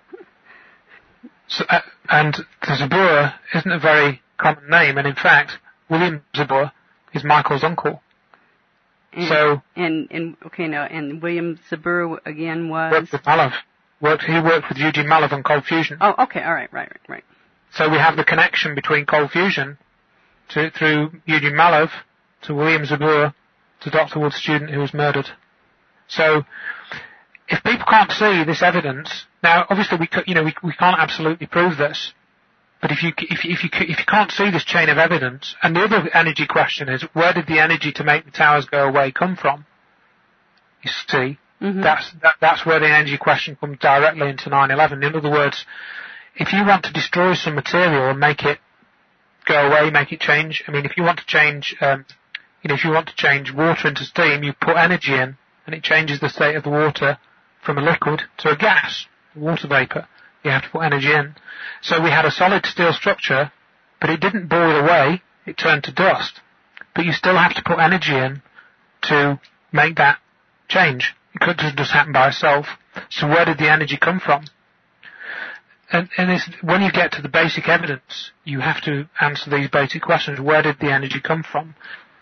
So, and the Zabur isn't a very common name, and in fact, William Zabur is Michael's uncle. And William Zabur again was worked with Malov. He worked with Eugene Malov on cold fusion. Oh, okay, all right. So we have the connection between cold fusion through Eugene Malov to William Zabur to Dr. Wood's student who was murdered. So if people can't see this evidence, now obviously we can't absolutely prove this, but if you can't see this chain of evidence, and the other energy question is, where did the energy to make the towers go away come from? You see, that's where the energy question comes directly into 9/11. In other words, if you want to destroy some material and make it go away, make it change. I mean, if you want to change, if you want to change water into steam, you put energy in, and it changes the state of the water from a liquid to a gas, water vapor. You have to put energy in. So we had a solid steel structure, but it didn't boil away, it turned to dust. But you still have to put energy in to make that change. It couldn't just happen by itself. So where did the energy come from? And when you get to the basic evidence, you have to answer these basic questions. Where did the energy come from?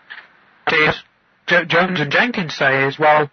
Jones and Jenkins say is, well,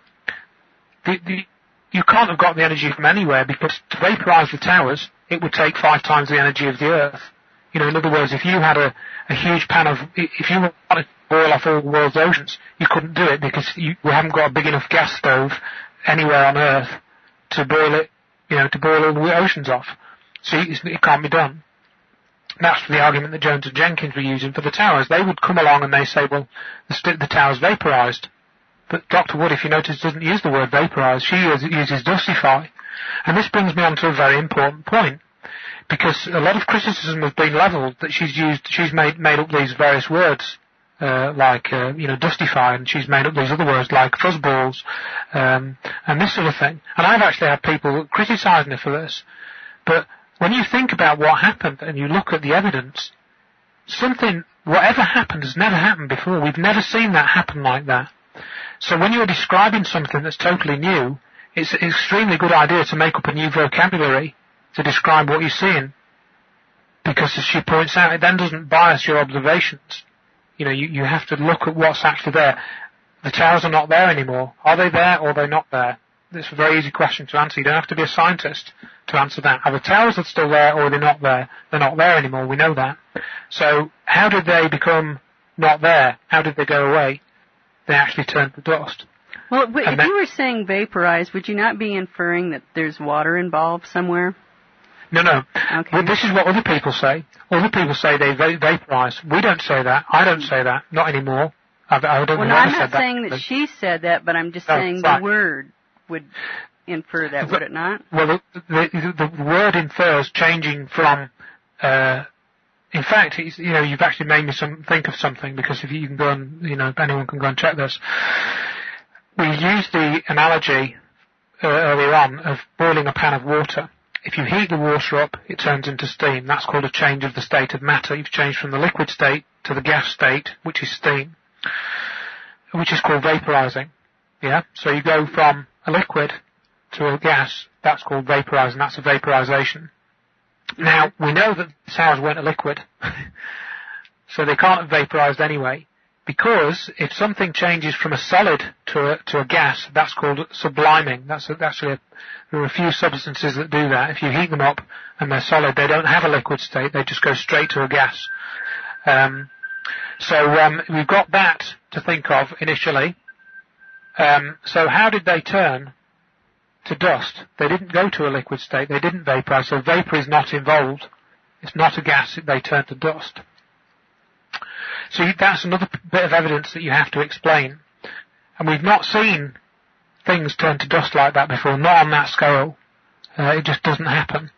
you can't have got the energy from anywhere, because to vaporize the towers, it would take 5 times the energy of the Earth. In other words, if you had a huge pan of, if you wanted to boil off all the world's oceans, you couldn't do it, because we haven't got a big enough gas stove anywhere on Earth to boil it, to boil all the oceans off. So it can't be done. That's the argument that Jones and Jenkins were using for the towers. They would come along and they say, well, the tower's vaporized. But Dr. Wood, if you notice, doesn't use the word vaporize. She uses dustify. And this brings me on to a very important point, because a lot of criticism has been levelled that she's made up these various words, like dustify, and she's made up these other words like fuzzballs, and this sort of thing. And I've actually had people criticising her for this. But when you think about what happened and you look at the evidence, whatever happened has never happened before. We've never seen that happen like that. So when you're describing something that's totally new, it's an extremely good idea to make up a new vocabulary to describe what you're seeing. Because as she points out, it then doesn't bias your observations. You have to look at what's actually there. The towers are not there anymore. Are they there or are they not there? It's a very easy question to answer. You don't have to be a scientist to answer that. Are the towers still there or are they not there? They're not there anymore. We know that. So how did they become not there? How did they go away? They actually turned to dust. Well, if you were saying vaporize, would you not be inferring that there's water involved somewhere? No. Okay. Well, this is what other people say. Other people say they vaporize. We don't say that. I don't say that. Not anymore. I don't well, no, I'm not saying that she said that, but I'm just saying the word would infer that, would it not? Well, the word infers changing from, in fact, you've actually made me think of something, because if you can go and, anyone can go and check this. We used the analogy earlier on of boiling a pan of water. If you heat the water up, it turns into steam. That's called a change of the state of matter. You've changed from the liquid state to the gas state, which is steam, which is called vaporizing. Yeah? So you go from a liquid to a gas, that's called vaporizing. That's a vaporization. Now, we know that the towers weren't a liquid, so they can't have vaporized anyway, because if something changes from a solid to a gas, that's called subliming. There are a few substances that do that. If you heat them up and they're solid, they don't have a liquid state, they just go straight to a gas. So we've got that to think of initially. So how did they turn to dust? They didn't go to a liquid state, they didn't vaporize, so vapor is not involved. It's not a gas, they turn to dust. So that's another bit of evidence that you have to explain. And we've not seen things turn to dust like that before, not on that scale. It just doesn't happen.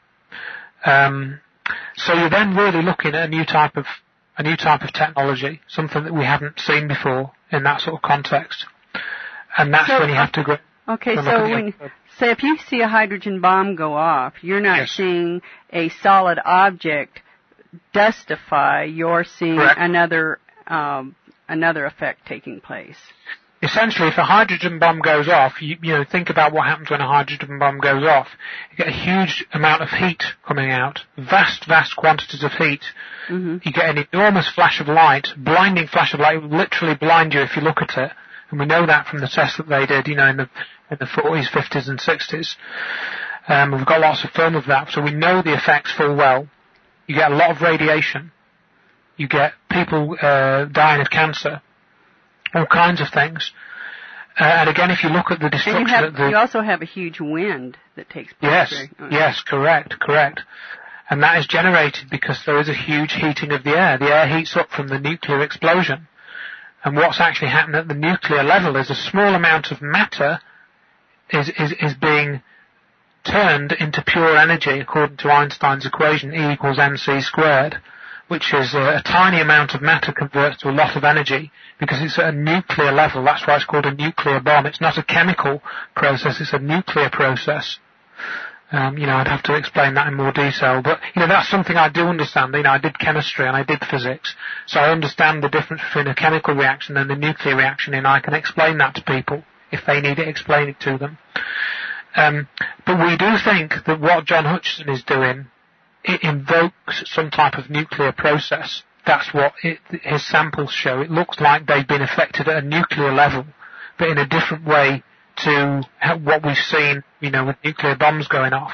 So you're then really looking at a new type of technology, something that we haven't seen before in that sort of context. And that's when you have to go. Okay, so if you see a hydrogen bomb go off, you're not seeing a solid object dustify, you're seeing another effect taking place. Essentially, if a hydrogen bomb goes off, you think about what happens when a hydrogen bomb goes off. You get a huge amount of heat coming out, vast quantities of heat. Mm-hmm. You get an enormous flash of light, blinding flash of light. It will literally blind you if you look at it. And we know that from the tests that they did, in the 40s, 50s and 60s. We've got lots of film of that, so we know the effects full well. You get a lot of radiation. You get people dying of cancer. All kinds of things. And again, if you look at the destruction... you also have a huge wind that takes place. Yes, correct. And that is generated because there is a huge heating of the air. The air heats up from the nuclear explosion. And what's actually happening at the nuclear level is a small amount of matter is being turned into pure energy according to Einstein's equation, E equals mc squared, which is a tiny amount of matter converts to a lot of energy because it's at a nuclear level. That's why it's called a nuclear bomb. It's not a chemical process, it's a nuclear process. I'd have to explain that in more detail, but, that's something I do understand. I did chemistry and I did physics, so I understand the difference between a chemical reaction and a nuclear reaction, and I can explain that to people if they need it, explain it to them. But we do think that what John Hutchison is doing, it invokes some type of nuclear process. That's what his samples show. It looks like they've been affected at a nuclear level, but in a different way to what we've seen, with nuclear bombs going off.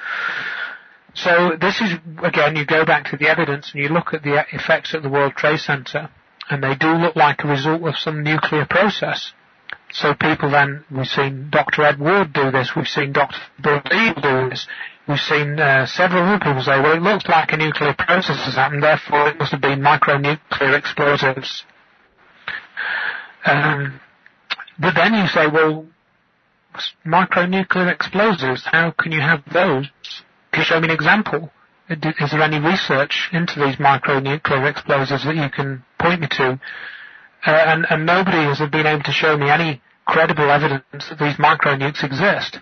So this is, again, you go back to the evidence and you look at the effects at the World Trade Center, and they do look like a result of some nuclear process. So people then, we've seen Dr. Ed Ward do this, we've seen Dr. Bill Deal do this, we've seen several other people say, well, it looks like a nuclear process has happened, therefore it must have been micronuclear explosives. But then you say, well, micronuclear explosives, how can you have those? Can you show me an example? Is there any research into these micronuclear explosives that you can point me to? And nobody has been able to show me any credible evidence that these micronukes exist.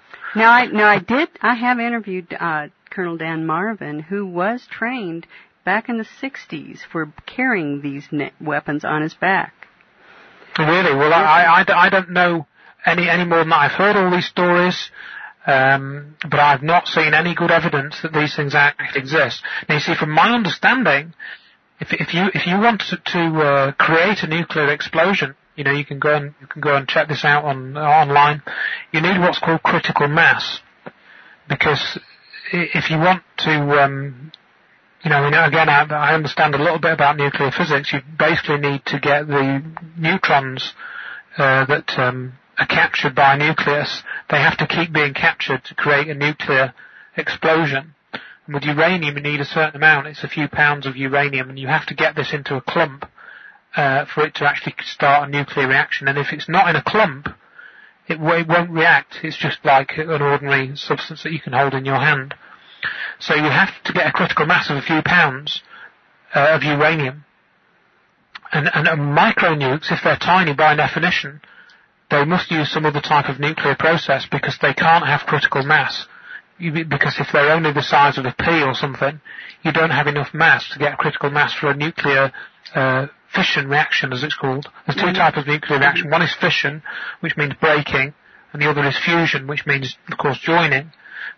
I have interviewed Colonel Dan Marvin, who was trained back in the 60s for carrying these weapons on his back. Really? Well, I don't know any more than that. I've heard all these stories, but I've not seen any good evidence that these things actually exist. Now, you see, from my understanding, if you want to create a nuclear explosion, you can go and check this out online. You need what's called critical mass, because if you want to, again, I understand a little bit about nuclear physics. You basically need to get the neutrons that are captured by a nucleus. They have to keep being captured to create a nuclear explosion. And with uranium, you need a certain amount. It's a few pounds of uranium, and you have to get this into a clump for it to actually start a nuclear reaction. And if it's not in a clump, it won't react. It's just like an ordinary substance that you can hold in your hand. So you have to get a critical mass of a few pounds of uranium. And micronukes, if they're tiny by definition, they must use some other type of nuclear process because they can't have critical mass. Because if they're only the size of a pea or something, you don't have enough mass to get critical mass for a nuclear fission reaction, as it's called. There's two types of nuclear reaction. One is fission, which means breaking, and the other is fusion, which means, of course, joining.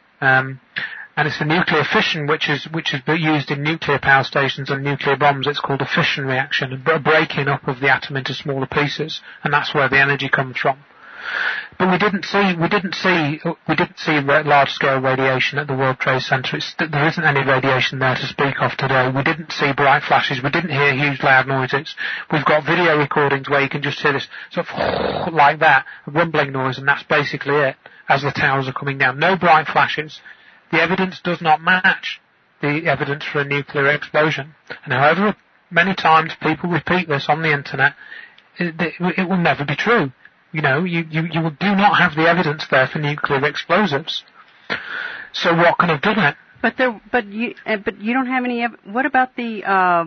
And it's the nuclear fission which is used in nuclear power stations and nuclear bombs. It's called a fission reaction, a breaking up of the atom into smaller pieces, and that's where the energy comes from. But we didn't see large-scale radiation at the World Trade Center. There isn't any radiation there to speak of today. We didn't see bright flashes. We didn't hear huge loud noises. We've got video recordings where you can just hear this sort of like that, a rumbling noise, and that's basically it as the towers are coming down. No bright flashes. The evidence does not match the evidence for a nuclear explosion. And however many times people repeat this on the internet, it will never be true. You do not have the evidence there for nuclear explosives. So what can have done it? But you don't have any. What about the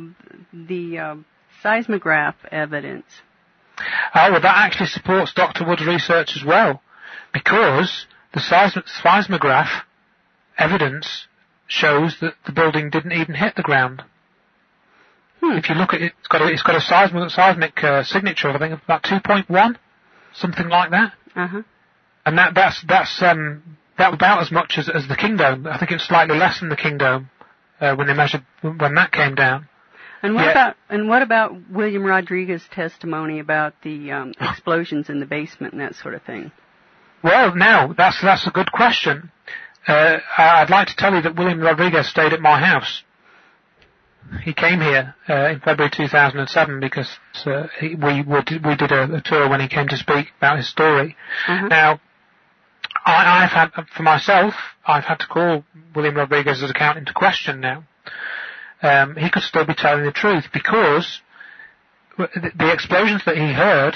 seismograph evidence? Oh, well, that actually supports Dr. Wood's research as well, because the seismograph evidence shows that the building didn't even hit the ground. If you look at it, it's got a seismic signature of, I think, about 2.1, something like that. Uh-huh. And that's about as much as the King Dome. I think it's slightly less than the King Dome when they measured when that came down. And what about William Rodriguez's testimony about the explosions in the basement and that sort of thing? Well, now that's a good question. I'd like to tell you that William Rodriguez stayed at my house. He came here in February 2007 because we did a tour when he came to speak about his story. Uh-huh. Now, I've had to call William Rodriguez's account into question now. He could still be telling the truth because the explosions that he heard,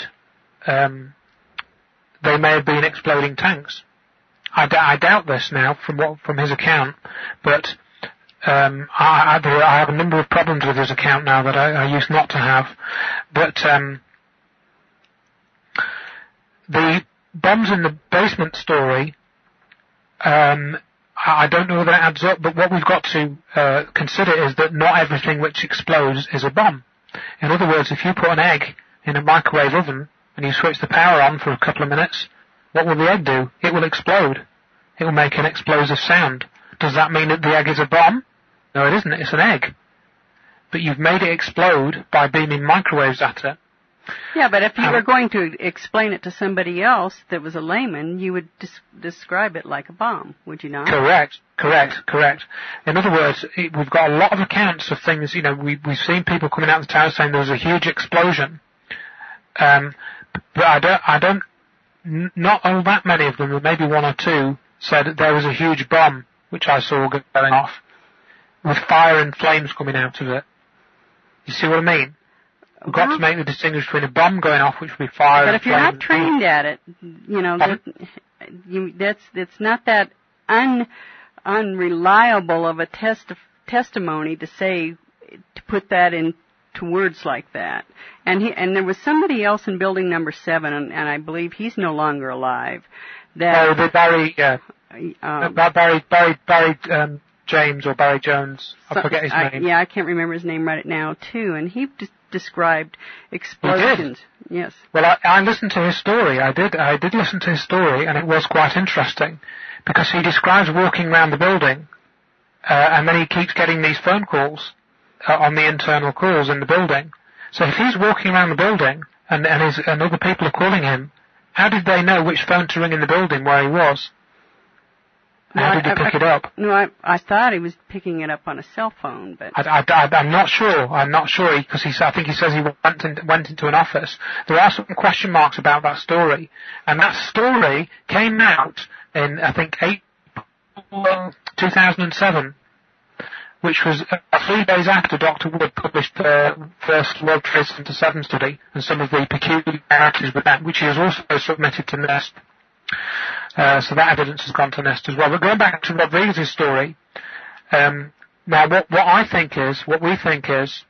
they may have been exploding tanks. I doubt this now from his account, but I have a number of problems with his account now that I used not to have. But the bombs in the basement story, I don't know whether it adds up, but what we've got to consider is that not everything which explodes is a bomb. In other words, if you put an egg in a microwave oven and you switch the power on for a couple of minutes, what will the egg do? It will explode. It will make an explosive sound. Does that mean that the egg is a bomb? No, it isn't. It's an egg. But you've made it explode by beaming microwaves at it. Yeah, but if you were going to explain it to somebody else that was a layman, you would describe it like a bomb, would you not? Correct. In other words, we've got a lot of accounts of things, we've seen people coming out of the tower saying there was a huge explosion. But not all that many of them, but maybe one or two, said that there was a huge bomb, which I saw going off, with fire and flames coming out of it. You see what I mean? We've got to make the distinction between a bomb going off, which would be fire. But if you're not trained at it, it's not that unreliable of a testimony to put that into words like that. And there was somebody else in building number 7, and I believe he's no longer alive. Barry James or Barry Jones. I forget his name. I can't remember his name right now too. And he described explosions. He did? Yes. Well, I listened to his story. I did listen to his story, and it was quite interesting because he describes walking around the building, and then he keeps getting these phone calls on the internal calls in the building. So if he's walking around the building and other people are calling him, how did they know which phone to ring in the building where he was? How did he pick it up? No, I thought he was picking it up on a cell phone, but I'm not sure. I'm not sure because I think he says he went into an office. There are some question marks about that story, and that story came out in I think April 2007, which was 3 days after Dr. Wood published the first World Trade Center 7 study and some of the peculiarities with that, which he has also submitted to NEST. So that evidence has gone to NEST as well. But going back to Rodriguez's story, now what we think is,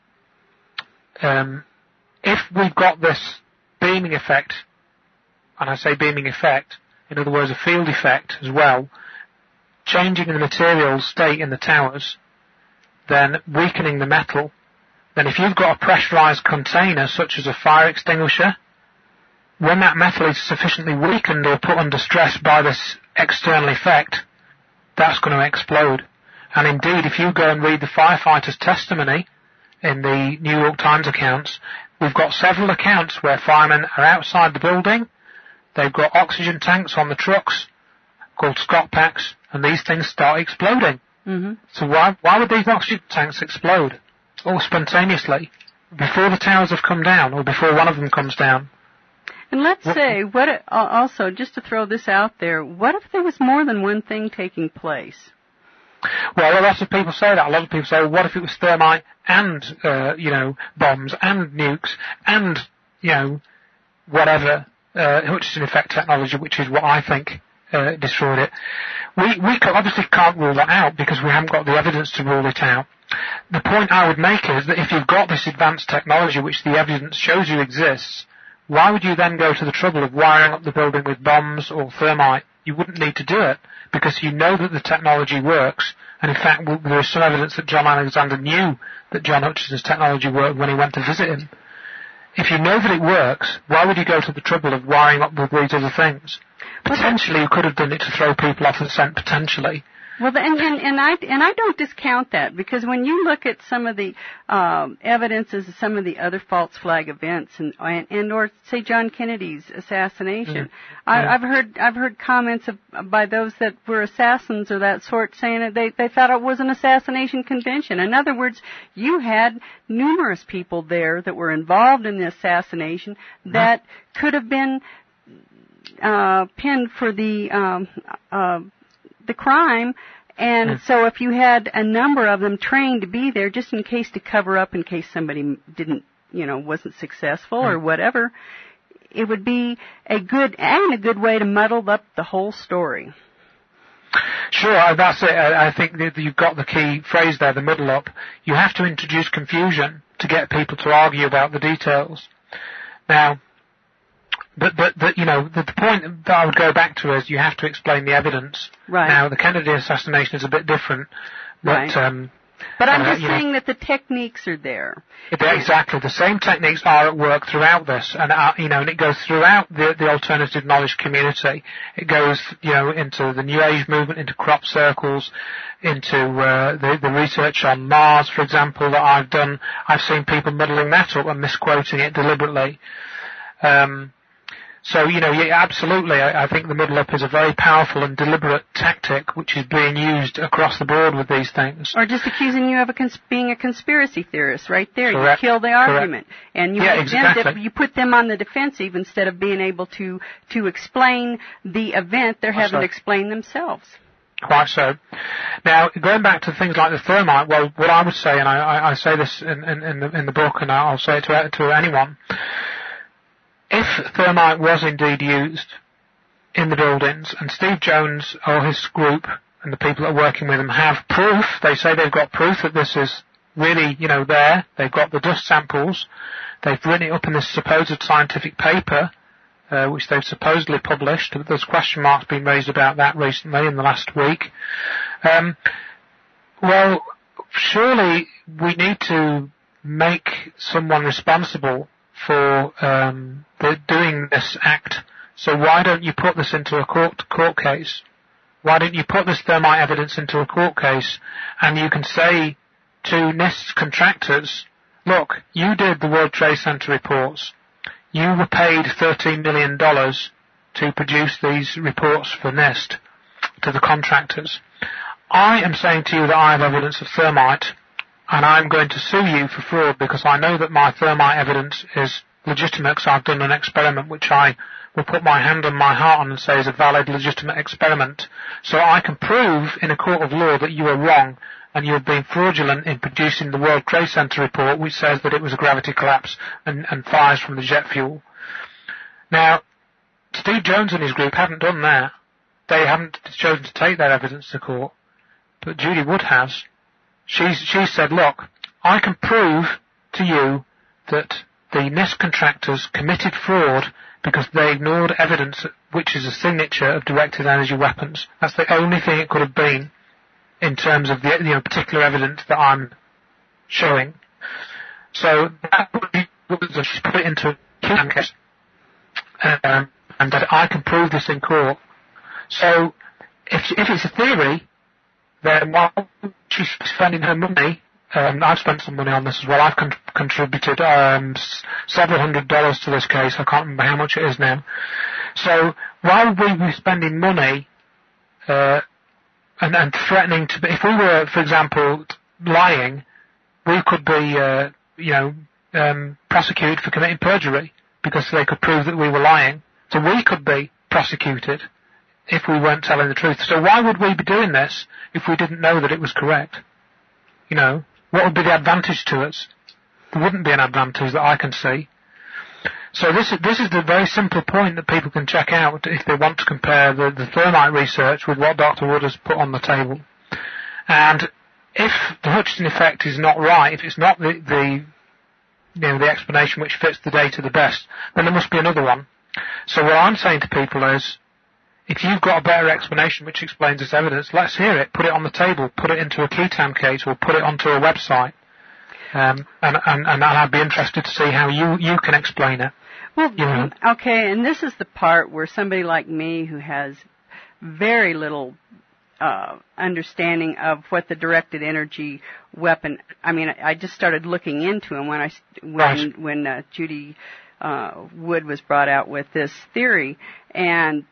if we've got this beaming effect, and I say beaming effect, in other words a field effect as well, changing the material state in the towers, then weakening the metal, then if you've got a pressurized container such as a fire extinguisher, when that metal is sufficiently weakened or put under stress by this external effect, that's going to explode. And indeed, if you go and read the firefighter's testimony in the New York Times accounts, we've got several accounts where firemen are outside the building, they've got oxygen tanks on the trucks called Scott packs, and these things start exploding. Mm-hmm. So why would these oxygen tanks explode? Or spontaneously, before the towers have come down, or before one of them comes down? And let's say, also, just to throw this out there, what if there was more than one thing taking place? Well, a lot of people say that. A lot of people say, well, what if it was thermite and, bombs and nukes and, whatever, Hutchison effect technology, which is what I think destroyed it. We obviously can't rule that out because we haven't got the evidence to rule it out. The point I would make is that if you've got this advanced technology, which the evidence shows you exists, why would you then go to the trouble of wiring up the building with bombs or thermite? You wouldn't need to do it because you know that the technology works. And in fact, there is some evidence that John Alexander knew that John Hutchison's technology worked when he went to visit him. If you know that it works, why would you go to the trouble of wiring up with these other things? Potentially, you could have done it to throw people off the scent, potentially. Well, and I don't discount that because when you look at some of the evidences of some of the other false flag events and or say John Kennedy's assassination, I've heard comments by those that were assassins or that sort saying that they thought it was an assassination convention. In other words, you had numerous people there that were involved in the assassination that could have been pinned for the crime, and so if you had a number of them trained to be there just in case to cover up in case somebody wasn't successful or whatever, it would be a good way to muddle up the whole story. Sure, that's it. I think that you've got the key phrase there, the muddle up. You have to introduce confusion to get people to argue about the details. Now, but the point that I would go back to is you have to explain the evidence. Right. Now, the Kennedy assassination is a bit different. Right. But I'm just saying that the techniques are there. Exactly. The same techniques are at work throughout this, and and it goes throughout the alternative knowledge community. It goes, into the New Age movement, into crop circles, into the research on Mars, for example, that I've done. I've seen people muddling that up and misquoting it deliberately. So, absolutely, I think the muddle up is a very powerful and deliberate tactic which is being used across the board with these things. Or just accusing you of being a conspiracy theorist right there. Correct. You kill the argument. Correct. And you put them on the defensive instead of being able to explain the event they're having to explain themselves. Quite so. Now, going back to things like the thermite, well, what I would say, and I say this in the book, and I'll say it to anyone, if thermite was indeed used in the buildings, and Steve Jones or his group and the people that are working with him have proof, they say they've got proof that this is really, there, they've got the dust samples, they've written it up in this supposed scientific paper, which they've supposedly published. There's question marks being raised about that recently in the last week. Well, surely we need to make someone responsible for doing this act. So why don't you put this into a court case? Why don't you put this thermite evidence into a court case, and you can say to NIST's contractors, look, you did the World Trade Center reports. You were paid $13 million to produce these reports for NIST to the contractors. I am saying to you that I have evidence of thermite, and I'm going to sue you for fraud because I know that my thermite evidence is legitimate because I've done an experiment which I will put my hand on my heart on and say is a valid, legitimate experiment. So I can prove in a court of law that you are wrong and you have been fraudulent in producing the World Trade Center report which says that it was a gravity collapse and fires from the jet fuel. Now, Steve Jones and his group haven't done that. They haven't chosen to take their evidence to court. But Judy Wood has. She said, look, I can prove to you that the NIST contractors committed fraud because they ignored evidence which is a signature of directed energy weapons. That's the only thing it could have been in terms of the particular evidence that I'm showing. So that would be just put it into a case, and that I can prove this in court. So if it's a theory, then while she's spending her money, I've spent some money on this as well. I've contributed several $100s to this case. I can't remember how much it is now. So while we were spending money and threatening to be, if we were, for example, lying, we could be, prosecuted for committing perjury because they could prove that we were lying. So we could be prosecuted if we weren't telling the truth. So why would we be doing this if we didn't know that it was correct? What would be the advantage to us? There wouldn't be an advantage that I can see. So this is the very simple point that people can check out if they want to compare the thermite research with what Dr. Wood has put on the table. And if the Hutchinson effect is not right, if it's not the explanation which fits the data the best, then there must be another one. So what I'm saying to people is, if you've got a better explanation which explains this evidence, let's hear it. Put it on the table. Put it into a Ketam case or put it onto a website. And I'd be interested to see how you can explain it. Well, okay, and this is the part where somebody like me who has very little understanding of what the directed energy weapon, I just started looking into them when Judy Wood was brought out with this theory, and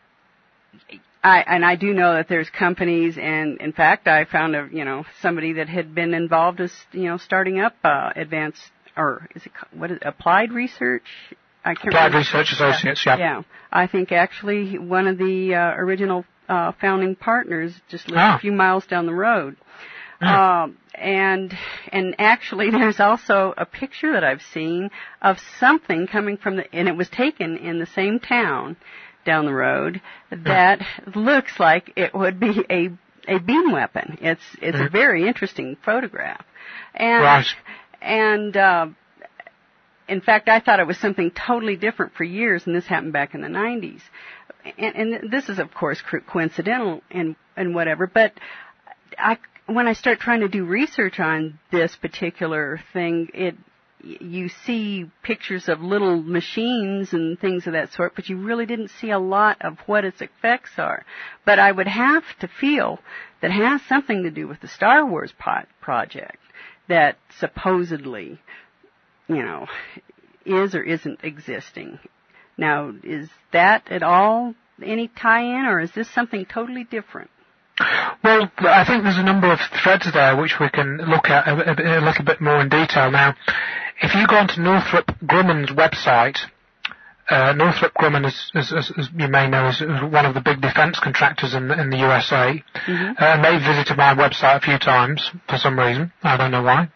I do know that there's companies, and in fact, I found somebody that had been involved as starting up advanced, or applied research? Applied Research Associates, yeah. Yeah, I think actually one of the original founding partners just lived a few miles down the road. And actually, there's also a picture that I've seen of something coming from and it was taken in the same town. down the road that looks like it would be a beam weapon. It's a very interesting photograph. And, right. And, in fact, I thought it was something totally different for years, and this happened back in the 90s. And this is, of course, coincidental and whatever, but when I start trying to do research on this particular thing, you see pictures of little machines and things of that sort, but you really didn't see a lot of what its effects are. But I would have to feel that it has something to do with the Star Wars project that supposedly, is or isn't existing. Now, is that at all any tie-in, or is this something totally different? Well, I think there's a number of threads there which we can look at a little bit more in detail. Now, if you go onto Northrop Grumman's website, Northrop Grumman, as you may know, is one of the big defence contractors in the USA. Mm-hmm. And they visited my website a few times for some reason. I don't know why.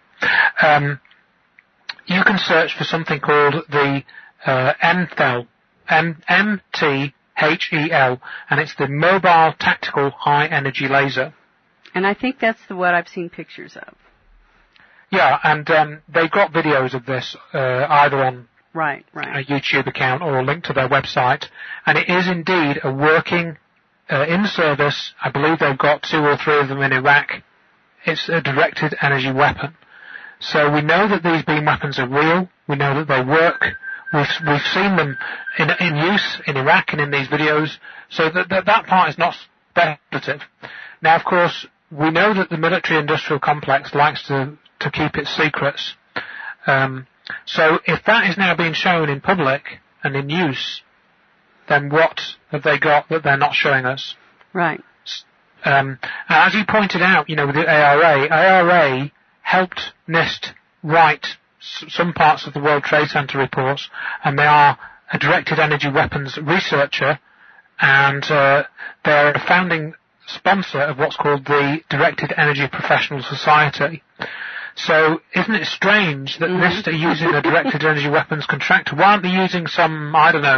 You can search for something called the MTHEL, MTHEL, and it's the Mobile Tactical High Energy Laser. And I think that's what I've seen pictures of. Yeah, and they've got videos of this either on right. a YouTube account or a link to their website, and it is indeed a working in service. I believe they've got 2 or 3 of them in Iraq. It's a directed energy weapon. So we know that these beam weapons are real. We know that they work. We've seen them in use in Iraq and in these videos. So that part is not speculative. Now, of course, we know that the military-industrial complex likes to keep its secrets. So if that is now being shown in public and in use, then what have they got that they're not showing us? Right. As you pointed out, with the ARA helped NIST write some parts of the World Trade Center reports, and they are a directed energy weapons researcher, and they're a founding sponsor of what's called the Directed Energy Professional Society. So isn't it strange that NIST are using a directed energy weapons contractor? Why aren't they using some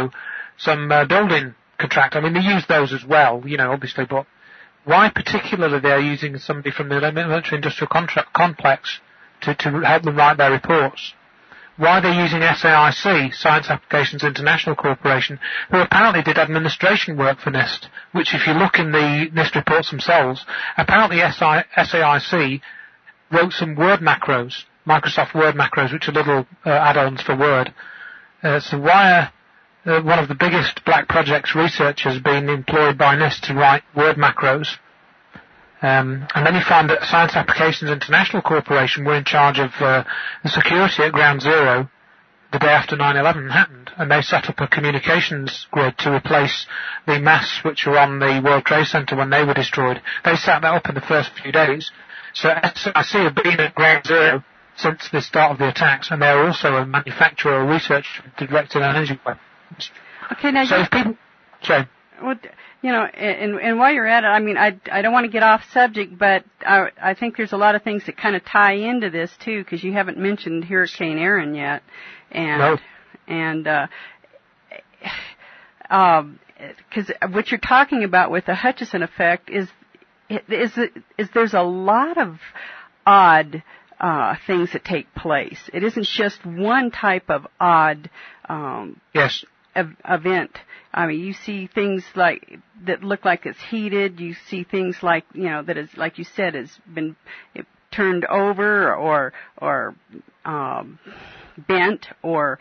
building contractor? I mean, they use those as well, obviously, but why particularly they're using somebody from the military-industrial complex to help them write their reports? Why they're using SAIC, Science Applications International Corporation, who apparently did administration work for NIST, which if you look in the NIST reports themselves, apparently SAIC wrote some Word macros, Microsoft Word macros, which are little add-ons for Word. So why are one of the biggest black projects researchers being employed by NIST to write Word macros? And then you find that Science Applications International Corporation were in charge of the security at Ground Zero the day after 9/11 happened, and they set up a communications grid to replace the masts which were on the World Trade Center when they were destroyed. They set that up in the first few days. So SAIC have been at Ground Zero since the start of the attacks, and they're also a manufacturer or researcher of directed energy weapons. Okay, now so if people... Sorry. Well, and while you're at it, I mean, I don't want to get off subject, but I think there's a lot of things that kind of tie into this too, because you haven't mentioned Hurricane Aaron yet, and because what you're talking about with the Hutchison effect is there's a lot of odd things that take place. It isn't just one type of odd yes. Event. I mean, you see things like that look like it's heated. You see things like that is, like you said, has been turned over or bent or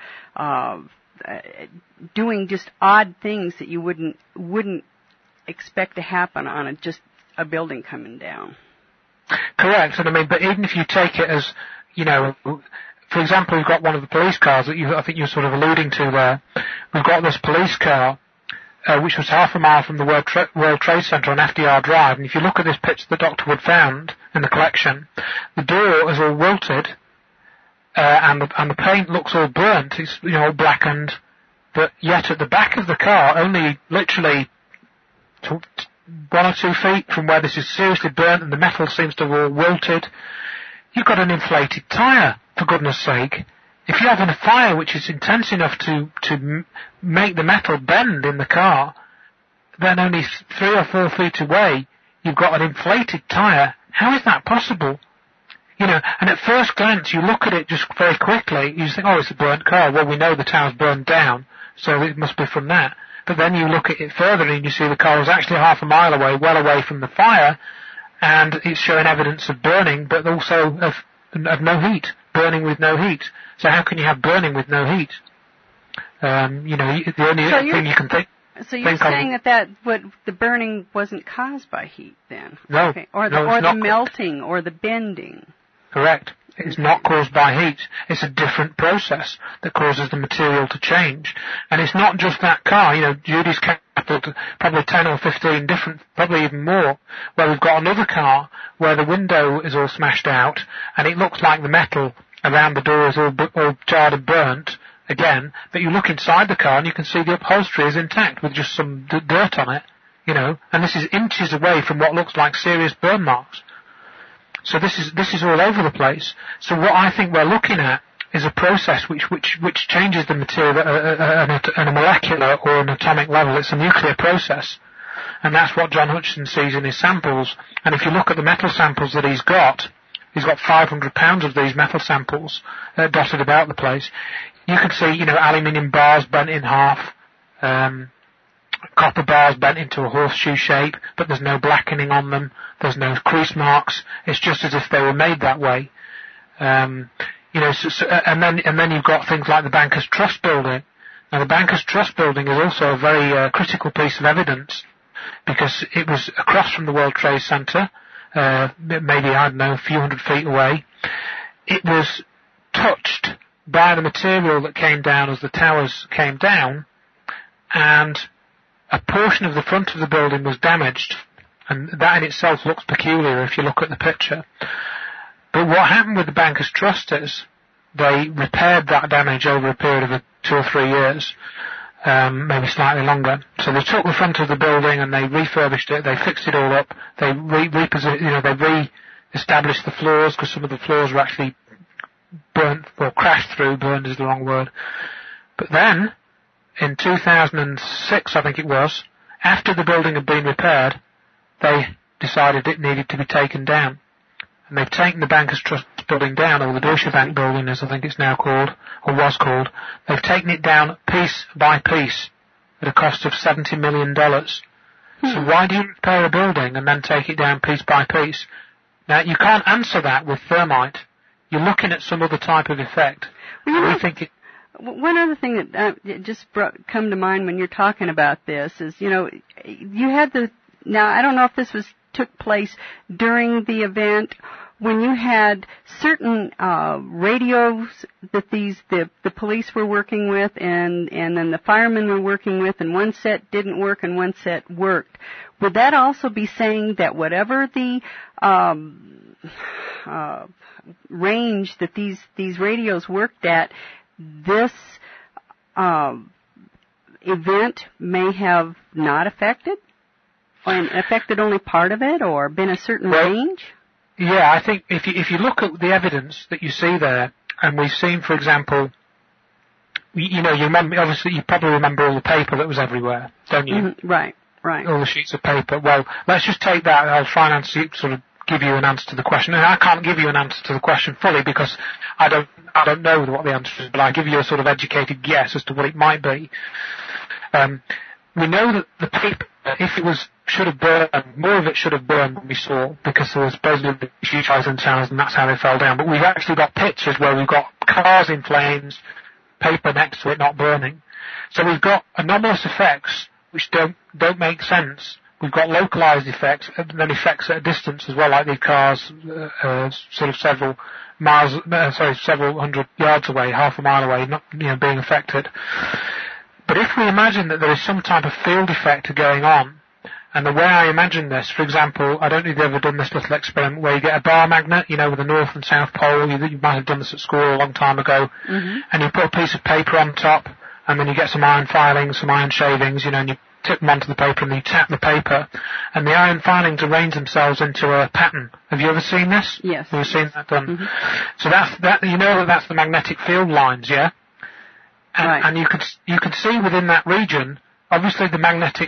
doing just odd things that you wouldn't expect to happen on just a building coming down. Correct. And I mean, but even if you take it as for example, we've got one of the police cars that I think you're sort of alluding to there. We've got this police car, which was half a mile from the World Trade Center on FDR Drive. And if you look at this picture that Dr. Wood found in the collection, the door is all wilted, and the paint looks all burnt. It's, all blackened. But yet at the back of the car, only literally 1 or 2 feet from where this is seriously burnt and the metal seems to have all wilted, you've got an inflated tyre. For goodness sake, if you have a fire which is intense enough to make the metal bend in the car, then only 3 or 4 feet away, you've got an inflated tyre. How is that possible? You know, and at first glance, you look at it just very quickly, you just think, oh, it's a burnt car. Well, we know the tyre's burned down, so it must be from that. But then you look at it further and you see the car was actually half a mile away, well away from the fire, and it's showing evidence of burning, but also of no heat, burning with no heat. So how can you have burning with no heat? You know, the only thing you can think. So you're saying that the burning wasn't caused by heat then? No. Okay. Or no, the melting or the bending. Correct. It's not caused by heat. It's a different process that causes the material to change. And it's not just that car. You know, Judy's counted probably 10 or 15 different, probably even more, where we've got another car where the window is all smashed out and it looks like the metal around the door is all charred and burnt again, but you look inside the car and you can see the upholstery is intact with just some dirt on it, you know, and this is inches away from what looks like serious burn marks. So this is all over the place. So what I think we're looking at is a process which changes the material at a molecular or an atomic level. It's a nuclear process. And that's what John Hutchison sees in his samples. And if you look at the metal samples that he's got 500 pounds of these metal samples dotted about the place. You can see, you know, aluminium bars bent in half, copper bars bent into a horseshoe shape, but there's no blackening on them. There's no crease marks. It's just as if they were made that way. You know, and then you've got things like the Bankers Trust building. Now, the Bankers Trust building is also a very critical piece of evidence because it was across from the World Trade Center, maybe, I don't know, a few hundred feet away. It was touched by the material that came down as the towers came down, and a portion of the front of the building was damaged, and that in itself looks peculiar if you look at the picture. But what happened with the Bankers Trust is they repaired that damage over a period of 2 or 3 years, maybe slightly longer. So they took the front of the building and they refurbished it, they fixed it all up, they re-established the floors because some of the floors were actually burnt or crashed through. Burned is the wrong word. But then, in 2006, I think it was, after the building had been repaired, they decided it needed to be taken down. And they've taken the Bankers Trust building down, or the Deutsche Bank building as I think it's now called, or was called. They've taken it down piece by piece at a cost of $70 million. So why do you repair a building and then take it down piece by piece? Now, you can't answer that with thermite. You're looking at some other type of effect. Well, one other thing that just come to mind when you're talking about this is, you know, you had now I don't know if this took place during the event when you had certain radios that the police were working with and then the firemen were working with, and one set didn't work and one set worked. Would that also be saying that whatever the range that these radios worked at, this event may have not affected, or affected only part of it, or been a certain range? Yeah, I think if you look at the evidence that you see there, and we've seen, for example, you know, you remember, obviously you probably remember all the paper that was everywhere, don't you? Mm-hmm. Right. All the sheets of paper. Well, let's just take that, and I'll try and give you an answer to the question. And I can't give you an answer to the question fully because I don't know what the answer is, but I'll give you a sort of educated guess as to what it might be. We know that the paper, if it should have burned, more of it should have burned than we saw because there was supposedly huge fires in towers and that's how they fell down. But we've actually got pictures where we've got cars in flames, paper next to it not burning. So we've got anomalous effects which don't make sense. We've got localized effects and then effects at a distance as well, like these cars sort of several hundred yards away, half a mile away, not, you know, being affected. But if we imagine that there is some type of field effect going on, and the way I imagine this, for example, I don't know if you've ever done this little experiment where you get a bar magnet, you know, with the North and South Pole, you might have done this at school a long time ago, and you put a piece of paper on top, and then you get some iron filings, some iron shavings, you know, and you tip them onto the paper and you tap the paper, and the iron filings arrange themselves into a pattern. Have you ever seen this? Yes. Have you seen that done? So that's you know that's the magnetic field lines, yeah? And, right. And you could see within that region, obviously the magnetic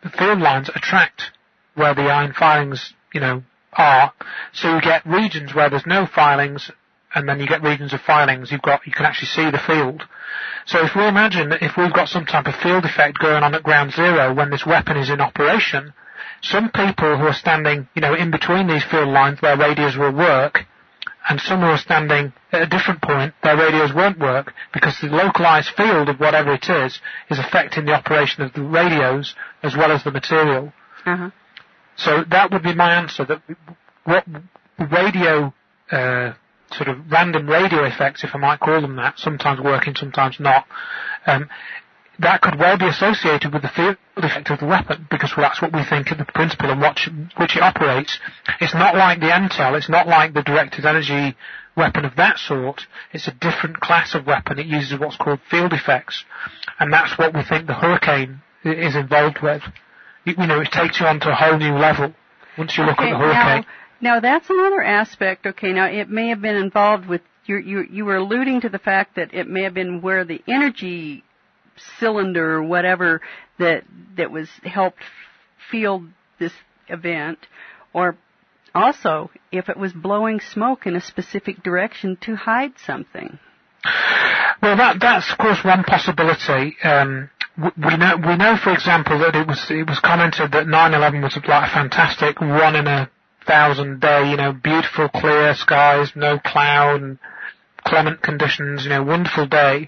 field lines attract where the iron filings, are. So you get regions where there's no filings, and then you get regions of filings. You can actually see the field. So if we imagine that if we've got some type of field effect going on at ground zero when this weapon is in operation, some people who are standing, in between these field lines, their radios will work, and some who are standing at a different point, their radios won't work because the localized field of whatever it is affecting the operation of the radios as well as the material. Uh-huh. So that would be my answer, that what radio, sort of random radio effects, if I might call them that, sometimes working, sometimes not, that could well be associated with the field effect of the weapon, because that's what we think of the principle and which it operates. It's not like the MTEL, it's not like the directed energy weapon of that sort. It's a different class of weapon. It uses what's called field effects, and that's what we think the Hurricane is involved with. It takes you onto a whole new level once you look at the Hurricane. Now that's another aspect. Okay, now it may have been involved with, you were alluding to the fact that it may have been where the energy cylinder or whatever that was helped field this event, or also if it was blowing smoke in a specific direction to hide something. Well, that's of course one possibility. We know, for example, that it was commented that 9/11 was like a fantastic 1 in 1,000 day, beautiful clear skies, no cloud, and clement conditions, wonderful day.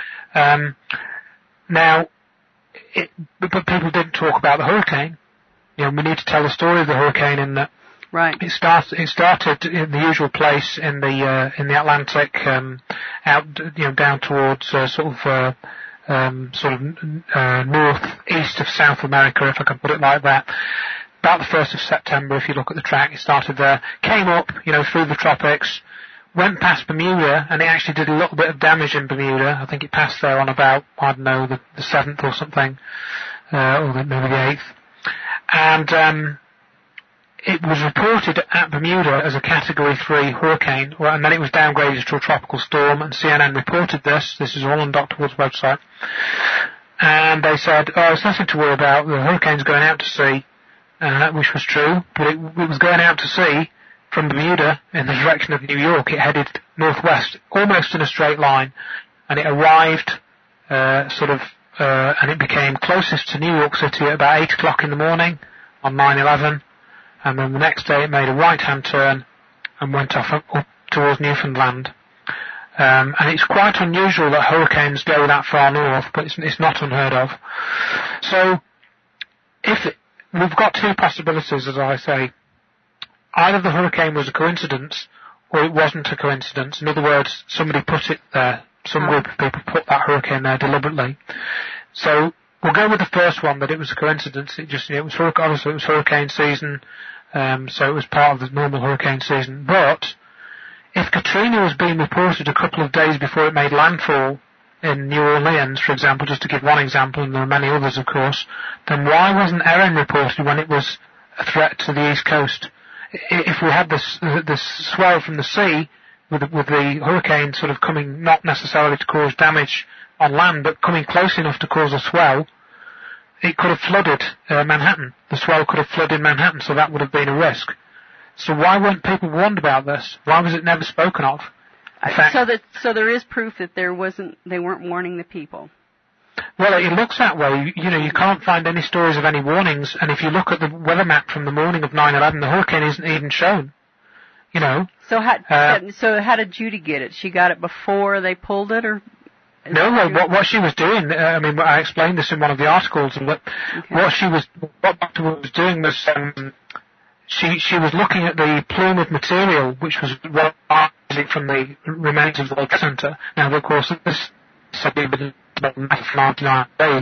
But people didn't talk about the hurricane. We need to tell the story of the hurricane in that. Right. It started in the usual place in the Atlantic, out, down towards northeast of South America, if I can put it like that. About the 1st of September, if you look at the track, it started there, came up, through the tropics, went past Bermuda, and it actually did a little bit of damage in Bermuda. I think it passed there on about, the 7th or something, or maybe the 8th. And it was reported at Bermuda as a Category 3 hurricane, and then it was downgraded to a tropical storm, and CNN reported this. This is all on Dr. Wood's website. And they said, it's nothing to worry about, the hurricane's going out to sea, which was true, but it was going out to sea from Bermuda in the direction of New York. It headed northwest, almost in a straight line, and it arrived, and it became closest to New York City at about 8 o'clock in the morning on 9/11, and then the next day it made a right-hand turn and went off up towards Newfoundland. And it's quite unusual that hurricanes go that far north, but it's not unheard of. So, we've got two possibilities, as I say. Either the hurricane was a coincidence, or it wasn't a coincidence. In other words, somebody put it there. Some group of people put that hurricane there deliberately. So we'll go with the first one, that it was a coincidence. Obviously it was hurricane season, so it was part of the normal hurricane season. But if Katrina was being reported a couple of days before it made landfall in New Orleans, for example, just to give one example, and there are many others, of course, then why wasn't Erin reported when it was a threat to the East Coast? If we had this swell from the sea, with the hurricane sort of coming not necessarily to cause damage on land, but coming close enough to cause a swell, it could have flooded Manhattan. The swell could have flooded Manhattan, so that would have been a risk. So why weren't people warned about this? Why was it never spoken of? So there is proof that they weren't warning the people. Well, it looks that way. You can't find any stories of any warnings, and if you look at the weather map from the morning of 9/11, the hurricane isn't even shown. So how did Judy get it? She got it before they pulled it, or? No, what she was doing, I explained this in one of the articles, and what Dr. Wood was doing was, she was looking at the plume of material, which was from the remains of the World Trade Center. Now, of course, this is about 99 days.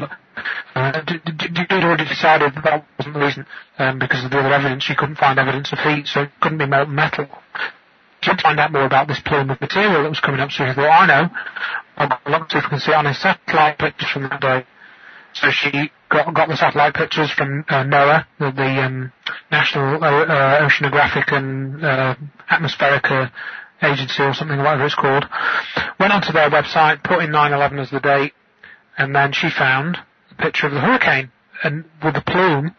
Judy already decided that wasn't the reason, because of the other evidence. She couldn't find evidence of heat, so it couldn't be molten metal. She had to find out more about this plume of material that was coming up, so she thought, I know, I'll look see if we can see it on his satellite pictures from that day. So she got the satellite pictures from NOAA, the National Oceanographic and Atmospheric Agency or something, whatever it's called, went onto their website, put in 9/11 as the date, and then she found a picture of the hurricane and with the plume,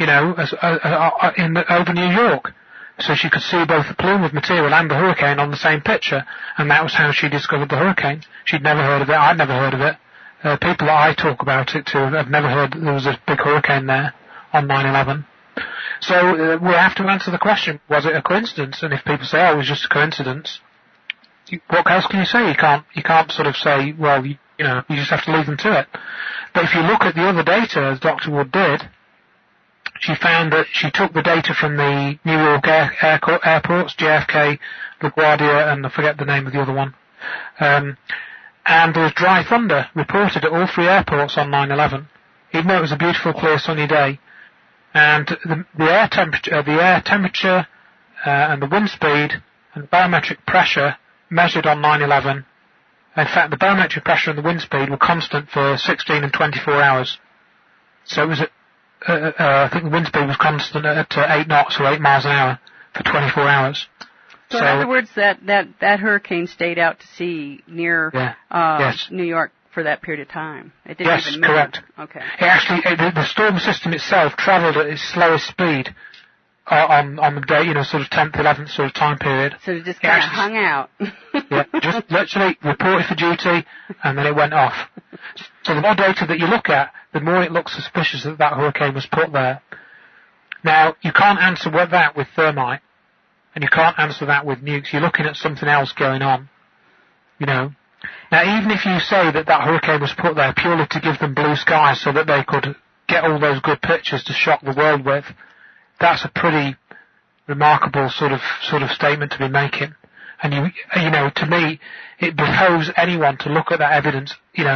over New York. So she could see both the plume of material and the hurricane on the same picture, and that was how she discovered the hurricane. She'd never heard of it. I'd never heard of it. People that I talk about it to have never heard that there was a big hurricane there on 9/11. So we have to answer the question, was it a coincidence? And if people say, oh, it was just a coincidence, what else can you say? You can't sort of say, well, you just have to leave them to it. But if you look at the other data, as Dr. Wood did, she found that she took the data from the New York airports, JFK, LaGuardia, and I forget the name of the other one. And there was dry thunder reported at all three airports on 9/11, even though it was a beautiful, clear, sunny day. And the air temperature, and the wind speed and barometric pressure measured on 9/11. In fact, the barometric pressure and the wind speed were constant for 16 and 24 hours. So it was I think the wind speed was constant at 8 knots or 8 miles an hour for 24 hours. So in other words, that hurricane stayed out to sea near New York for that period of time. It didn't even move. Correct. Okay. It actually, the storm system itself travelled at its slowest speed on the day, sort of 10th, 11th sort of time period. So it just kind of hung out. Just literally reported for duty, and then it went off. So the more data that you look at, the more it looks suspicious that hurricane was put there. Now, you can't answer that with thermite, and you can't answer that with nukes. You're looking at something else going on, Now, even if you say that hurricane was put there purely to give them blue skies so that they could get all those good pictures to shock the world with, that's a pretty remarkable sort of statement to be making. And to me, it behoves anyone to look at that evidence,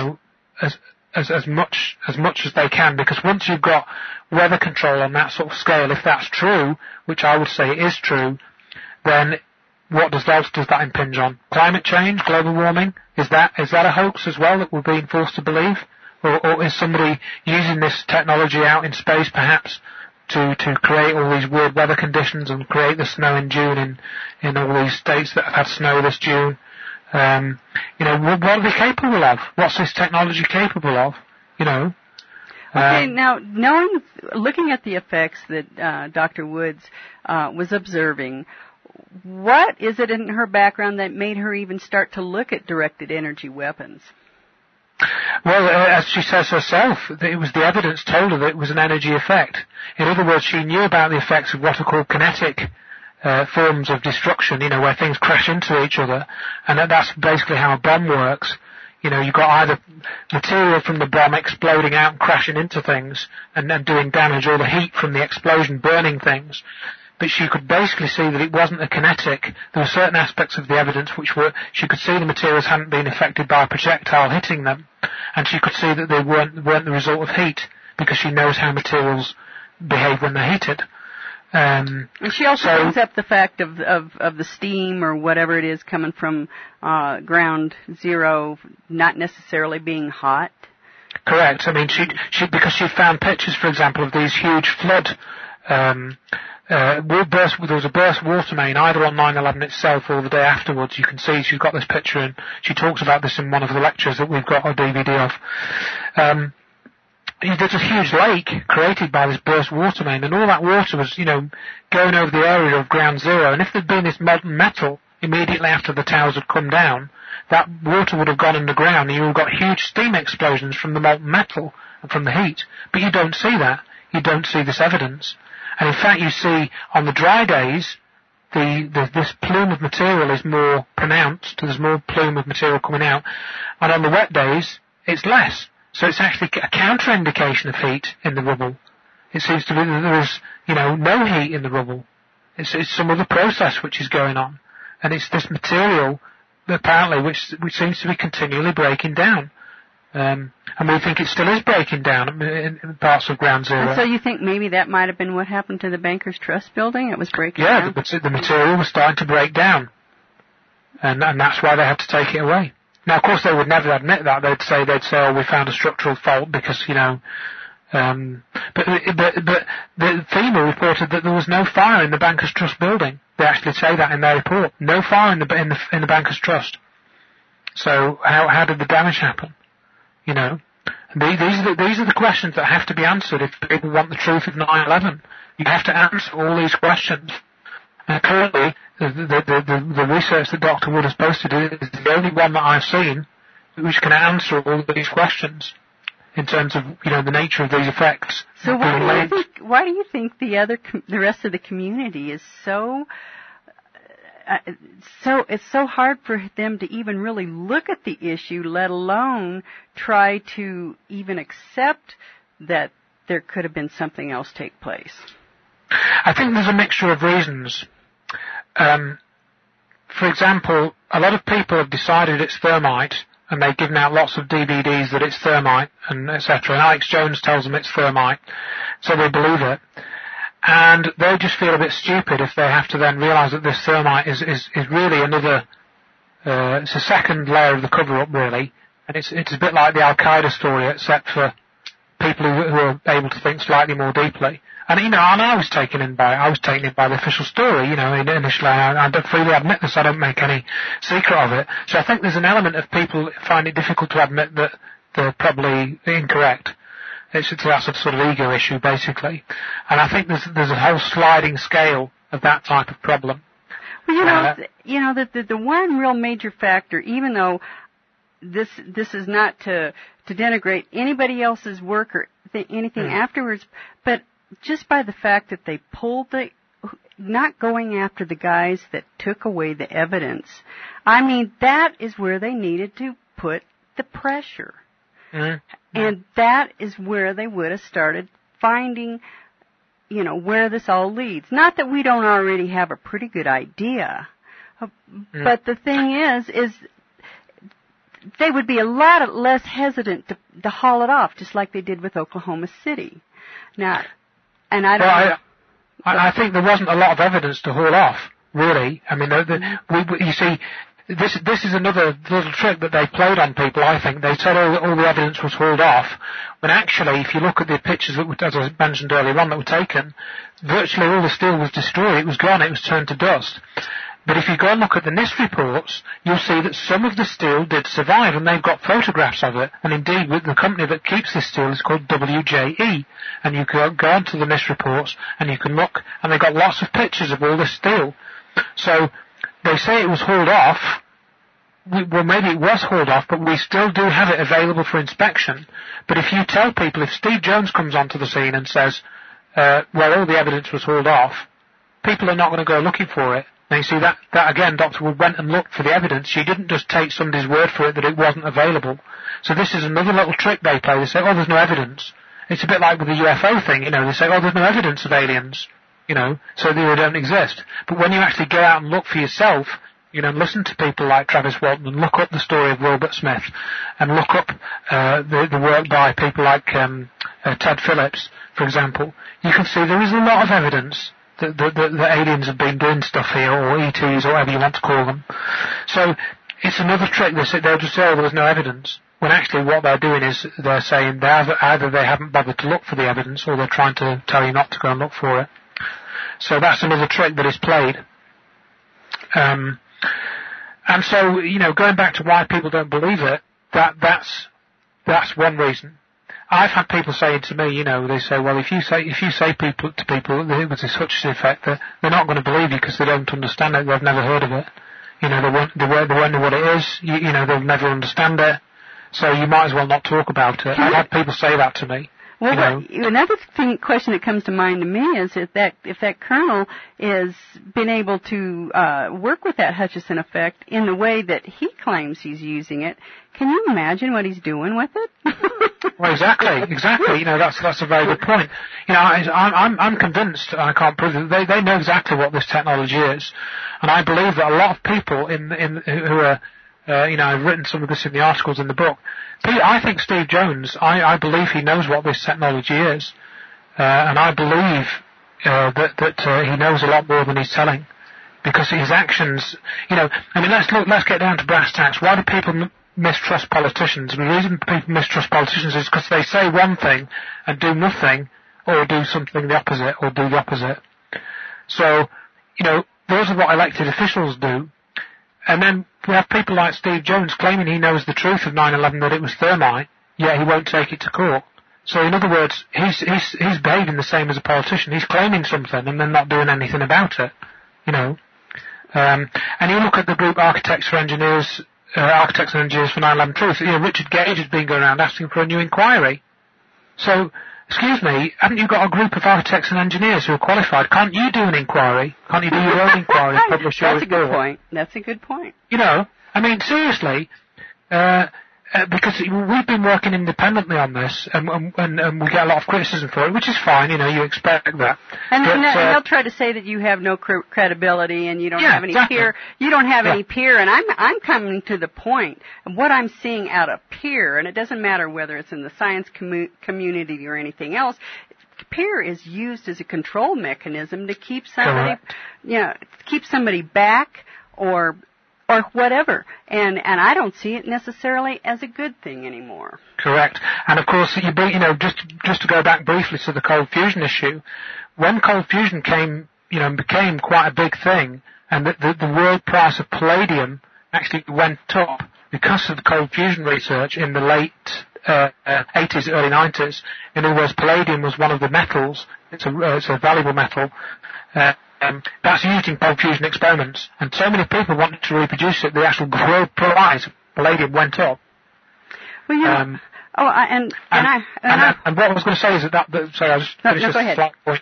as much as they can, because once you've got weather control on that sort of scale, if that's true, which I would say is true, then what else does that impinge on? Climate change, global warming? Is that a hoax as well that we're being forced to believe? Or is somebody using this technology out in space perhaps to create all these weird weather conditions and create the snow in June in all these states that have had snow this June? What are they capable of? What's this technology capable of? Okay, now, looking at the effects that Dr. Woods was observing, what is it in her background that made her even start to look at directed energy weapons? Well, as she says herself, it was the evidence told her that it was an energy effect. In other words, she knew about the effects of what are called kinetic forms of destruction, where things crash into each other, and that's basically how a bomb works. You've got either material from the bomb exploding out and crashing into things and doing damage, or the heat from the explosion burning things. But she could basically see that it wasn't a kinetic. There were certain aspects of the evidence she could see the materials hadn't been affected by a projectile hitting them, and she could see that they weren't the result of heat, because she knows how materials behave when they're heated. And she also brings up the fact of the steam or whatever it is coming from ground zero not necessarily being hot. Correct. I mean, because she found pictures, for example, of these huge flood. There was a burst water main either on 9/11 itself or the day afterwards. You can see she's got this picture, and she talks about this in one of the lectures that we've got a DVD of. There's a huge lake created by this burst water main, and all that water was, going over the area of ground zero. And if there'd been this molten metal immediately after the towers had come down, that water would have gone underground, and you would have got huge steam explosions from the molten metal and from the heat. But you don't see that. You don't see this evidence. And in fact, you see on the dry days, this plume of material is more pronounced. There's more plume of material coming out. And on the wet days, it's less. So it's actually a counter-indication of heat in the rubble. It seems to be that there is, no heat in the rubble. It's some other process which is going on. And it's this material, apparently, which seems to be continually breaking down. And we think it still is breaking down in parts of ground zero. And so you think maybe that might have been what happened to the Bankers Trust building? It was breaking down? Yeah, the material was starting to break down. And that's why they had to take it away. Now, of course, they would never admit that. They'd say, oh, we found a structural fault because, but the FEMA reported that there was no fire in the Bankers Trust building. They actually say that in their report. No fire in the Bankers Trust. So how did the damage happen? These are the questions that have to be answered if people want the truth of 9/11. You have to answer all these questions. And currently, the research that Dr. Wood has posted is the only one that I've seen which can answer all of these questions in terms of, the nature of these effects. So why do you think the rest of the community is so it's so hard for them to even really look at the issue, let alone try to even accept that there could have been something else take place? I think there's a mixture of reasons. For example, a lot of people have decided it's thermite, and they've given out lots of DVDs that it's thermite, and etc. And Alex Jones tells them it's thermite, so they believe it. And they just feel a bit stupid if they have to then realise that this thermite is really another, it's a second layer of the cover-up, really. And it's a bit like the Al-Qaeda story, except for people who are able to think slightly more deeply. And, and I was taken in by the official story, initially. I don't freely admit this, I don't make any secret of it. So I think there's an element of people find it difficult to admit that they're probably incorrect. It's that sort of ego issue, basically. And I think there's a whole sliding scale of that type of problem. Well, the one real major factor, even though this is not to denigrate anybody else's work or anything afterwards, but just by the fact that they pulled not going after the guys that took away the evidence, I mean, that is where they needed to put the pressure. And that is where they would have started finding, where this all leads. Not that we don't already have a pretty good idea, but the thing is they would be a lot less hesitant to haul it off, just like they did with Oklahoma City. Now, and I think there wasn't a lot of evidence to haul off, really. I mean, you see, this is another little trick that they played on people, I think. They said all the evidence was hauled off, when actually, if you look at the pictures that, as I mentioned earlier on, that were taken, virtually all the steel was destroyed. It was gone. It was turned to dust. But if you go and look at the NIST reports, you'll see that some of the steel did survive, and they've got photographs of it. And indeed, with the company that keeps this steel is called WJE. And you can go onto the NIST reports, and you can look, and they've got lots of pictures of all this steel. So, they say it was hauled off. Well, maybe it was hauled off, but we still do have it available for inspection. But if you tell people, if Steve Jones comes onto the scene and says, all the evidence was hauled off, people are not going to go looking for it. Now, you see, that again, Dr. Wood went and looked for the evidence. She didn't just take somebody's word for it that it wasn't available. So this is another little trick they play. They say, there's no evidence. It's a bit like with the UFO thing, They say, there's no evidence of aliens, so they don't exist. But when you actually go out and look for yourself, and listen to people like Travis Walton and look up the story of Wilbert Smith and look up the work by people like Ted Phillips, for example, you can see there is a lot of evidence that aliens have been doing stuff here, or ETs, or whatever you want to call them. So it's another trick. They'll just say, there's no evidence, when actually what they're doing is they're saying either they haven't bothered to look for the evidence, or they're trying to tell you not to go and look for it. So that's another trick that is played. And so, going back to why people don't believe it, that's one reason. I've had people saying to me, they say, well, if you say to people that it was such an effect, that they're not going to believe you because they don't understand it, they've never heard of it. They won't know what it is, they'll never understand it, so you might as well not talk about it. I've had people say that to me. Well, another question that comes to mind to me is if that colonel is been able to work with that Hutchison effect in the way that he claims he's using it, can you imagine what he's doing with it? Well, exactly. That's a very good point. I'm convinced, and I can't prove it, they know exactly what this technology is, and I believe that a lot of people who are I've written some of this in the articles in the book. I think Steve Jones, I believe he knows what this technology is, and I believe that he knows a lot more than he's telling, because his actions, let's get down to brass tacks. Why do people mistrust politicians? And the reason people mistrust politicians is because they say one thing and do nothing, or do something the opposite, or do the opposite. So, those are what elected officials do. And then we have people like Steve Jones claiming he knows the truth of 9/11, that it was thermite, yet he won't take it to court. So in other words, he's behaving the same as a politician. He's claiming something and then not doing anything about it, you know. And you look at the group Architects and Engineers for 9/11 Truth. You know, Richard Gage has been going around asking for a new inquiry. So, excuse me, haven't you got a group of architects and engineers who are qualified? Can't you do an inquiry? Can't you do your own inquiry and publish your report? That's a good point. That's a good point. You know, I mean, seriously, because we've been working independently on this, and we get a lot of criticism for it, which is fine. You know, you expect that. And they'll try to say that you have no credibility and you don't have any peer. You don't have any peer. And I'm coming to the point of what I'm seeing out of peer, and it doesn't matter whether it's in the science community or anything else. Peer is used as a control mechanism to keep somebody, keep somebody back or whatever. And I don't see it necessarily as a good thing anymore. Correct. And of course, just to go back briefly to the cold fusion issue, when cold fusion became quite a big thing, and the world price of palladium actually went up because of the cold fusion research in the late 80s, early 90s. In other words, palladium was one of the metals. It's a valuable metal. That's used in cold fusion experiments, and so many people wanted to reproduce it. The actual world price of palladium went up. Well, and what I was going to say is sorry, I'll just finish this slight point.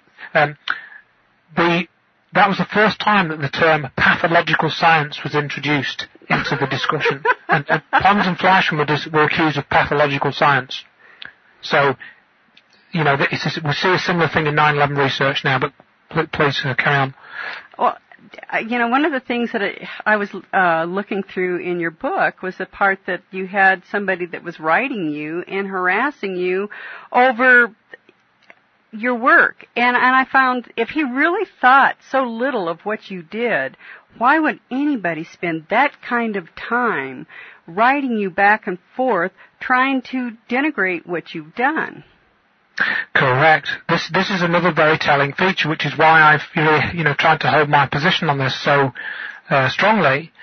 That was the first time that the term pathological science was introduced into the discussion, and Pons and Fleischmann were accused of pathological science. So, you know, we see a similar thing in 9/11 research now, but please carry on. Well, you know, one of the things that I was looking through in your book was the part that you had somebody that was writing you and harassing you over your work. And I found if he really thought so little of what you did, why would anybody spend that kind of time writing you back and forth trying to denigrate what you've done? Correct. This is another very telling feature, which is why I've really, tried to hold my position on this so strongly.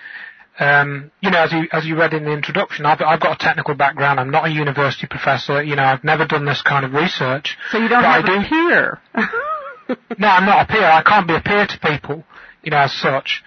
As you read in the introduction, I've got a technical background. I'm not a university professor. I've never done this kind of research. So you don't have a peer. No, I'm not a peer. I can't be a peer to people, as such.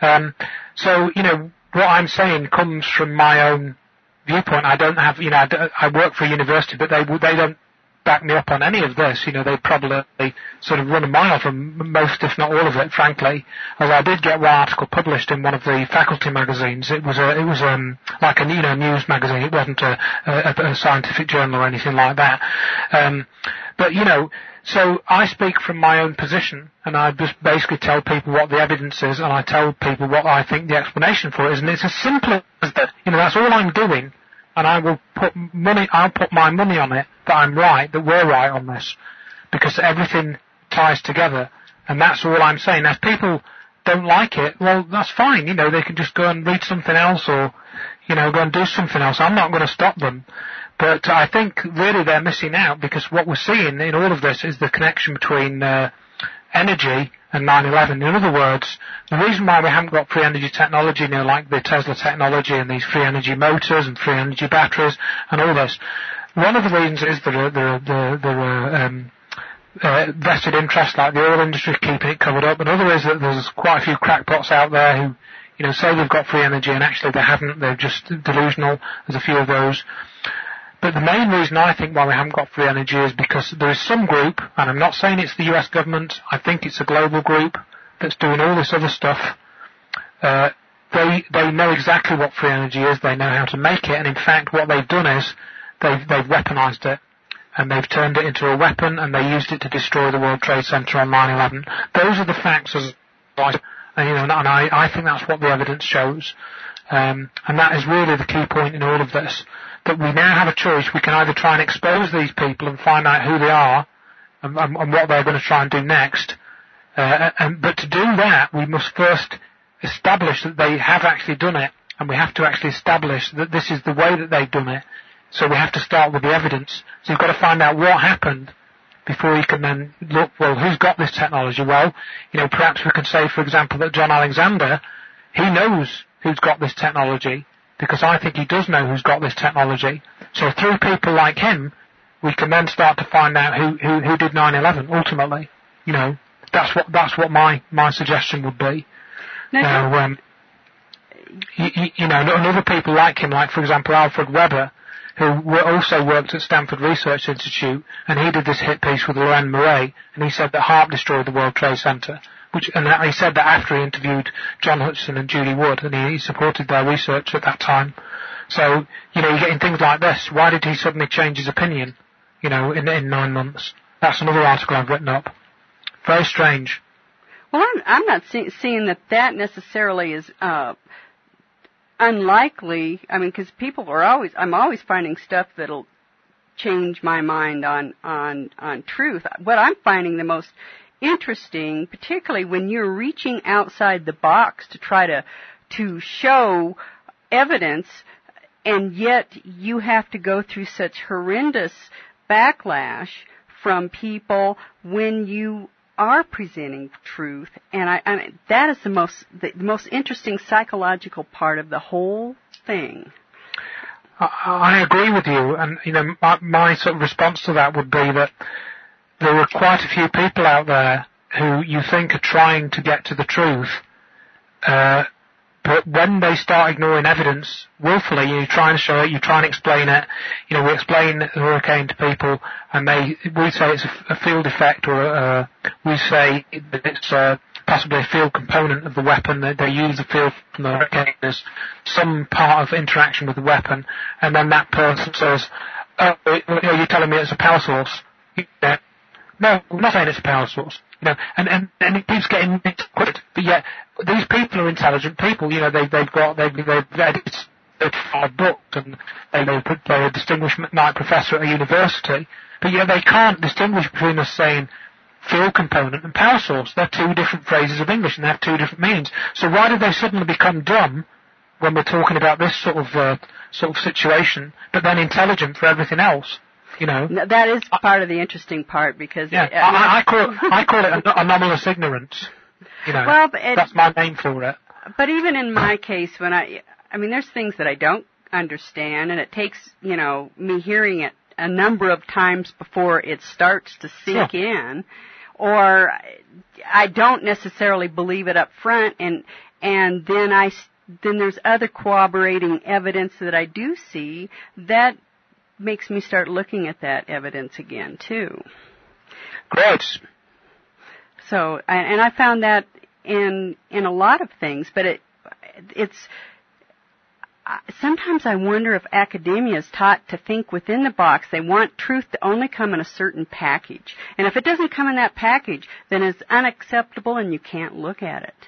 So what I'm saying comes from my own viewpoint. I don't have, I work for a university, but they don't back me up on any of this. They probably sort of run a mile from most, if not all of it, frankly. Although I did get one article published in one of the faculty magazines. It was like a news magazine. It wasn't a scientific journal or anything like that. But so I speak from my own position, and I just basically tell people what the evidence is, and I tell people what I think the explanation for it is, and it's as simple as that. That's all I'm doing. And I'll put my money on it that I'm right, that we're right on this, because everything ties together, and that's all I'm saying. Now, if people don't like it, well, that's fine, they can just go and read something else or, go and do something else. I'm not going to stop them. But I think really they're missing out, because what we're seeing in all of this is the connection between energy and 9/11. In other words, the reason why we haven't got free energy technology, like the Tesla technology and these free energy motors and free energy batteries and all this, one of the reasons is there are vested interests like the oil industry keeping it covered up. Another is that there's quite a few crackpots out there who, say they've got free energy and actually they haven't. They're just delusional. There's a few of those. But the main reason I think why we haven't got free energy is because there is some group, and I'm not saying it's the US government, I think it's a global group that's doing all this other stuff. They know exactly what free energy is, they know how to make it, and in fact what they've done is they've weaponized it, and they've turned it into a weapon, and they used it to destroy the World Trade Center on 9/11. Those are the facts, and I think that's what the evidence shows. And that is really the key point in all of this. That we now have a choice. We can either try and expose these people and find out who they are and what they're going to try and do next. But to do that, we must first establish that they have actually done it, and we have to actually establish that this is the way that they've done it. So we have to start with the evidence. So you've got to find out what happened before you can then look, well, who's got this technology? Well, perhaps we could say, for example, that John Alexander, he knows who's got this technology. because I think he does know who's got this technology. So through people like him, we can then start to find out who did 9/11 ultimately. You know, that's what my suggestion would be. Now, you know, and other people like him, like for example Alfred Weber, who also worked at Stanford Research Institute, and he did this hit piece with Loren Murray, and he said that HAARP destroyed the World Trade Center. And he said that after he interviewed John Hutchison and Judy Wood, and he supported their research at that time. So, you know, you're getting things like this. Why did he suddenly change his opinion, you know, in 9 months? That's another article I've written up. Very strange. Well, I'm not seeing that necessarily is unlikely. I mean, because I'm always finding stuff that'll change my mind on truth. What I'm finding the most interesting, particularly when you're reaching outside the box to try to show evidence, and yet you have to go through such horrendous backlash from people when you are presenting truth, and I mean, that is the most interesting psychological part of the whole thing. I agree with you, and you know, my sort of response to that would be that there are quite a few people out there who you think are trying to get to the truth, but when they start ignoring evidence willfully, you try and show it, you try and explain it. You know, we explain the hurricane to people, and we say it's a field effect, or we say that it's possibly a field component of the weapon, that they use the field from the hurricane as some part of interaction with the weapon, and then that person says, "Oh, you're telling me it's a power source." No, I'm not saying it's a power source. You know, and it keeps getting quit. But yet, these people are intelligent people. You know, they've read 35 books, and they're a distinguished McKnight professor at a university. But yet they can't distinguish between us saying field component and power source. They're two different phrases of English, and they have two different meanings. So why did they suddenly become dumb when we're talking about this sort of situation, but then intelligent for everything else? You know, that is part of the interesting part, because I call it anomalous ignorance. You know, well, that's my name for it. But even in my case, when I mean, there's things that I don't understand, and it takes, you know, me hearing it a number of times before it starts to sink in, or I don't necessarily believe it up front, and then there's other corroborating evidence that I do see that makes me start looking at that evidence again too. Great. So, and I found that in a lot of things, but it's sometimes I wonder if academia is taught to think within the box. They want truth to only come in a certain package, and if it doesn't come in that package, then it's unacceptable and you can't look at it.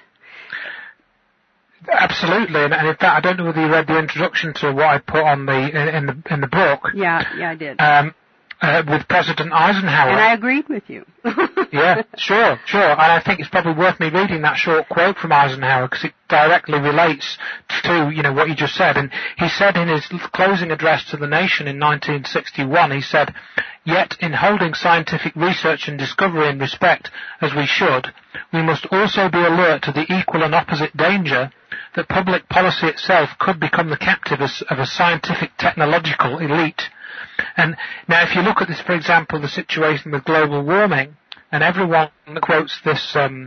Absolutely, and in fact, I don't know whether you read the introduction to what I put on in the book. Yeah, I did. With President Eisenhower. And I agreed with you. Yeah, sure. And I think it's probably worth me reading that short quote from Eisenhower, because it directly relates to, you know, what you just said. And he said in his closing address to the nation in 1961, he said, "Yet in holding scientific research and discovery in respect as we should, we must also be alert to the equal and opposite danger that public policy itself could become the captive of a scientific technological elite." And now if you look at this, for example, the situation with global warming, and everyone quotes this, the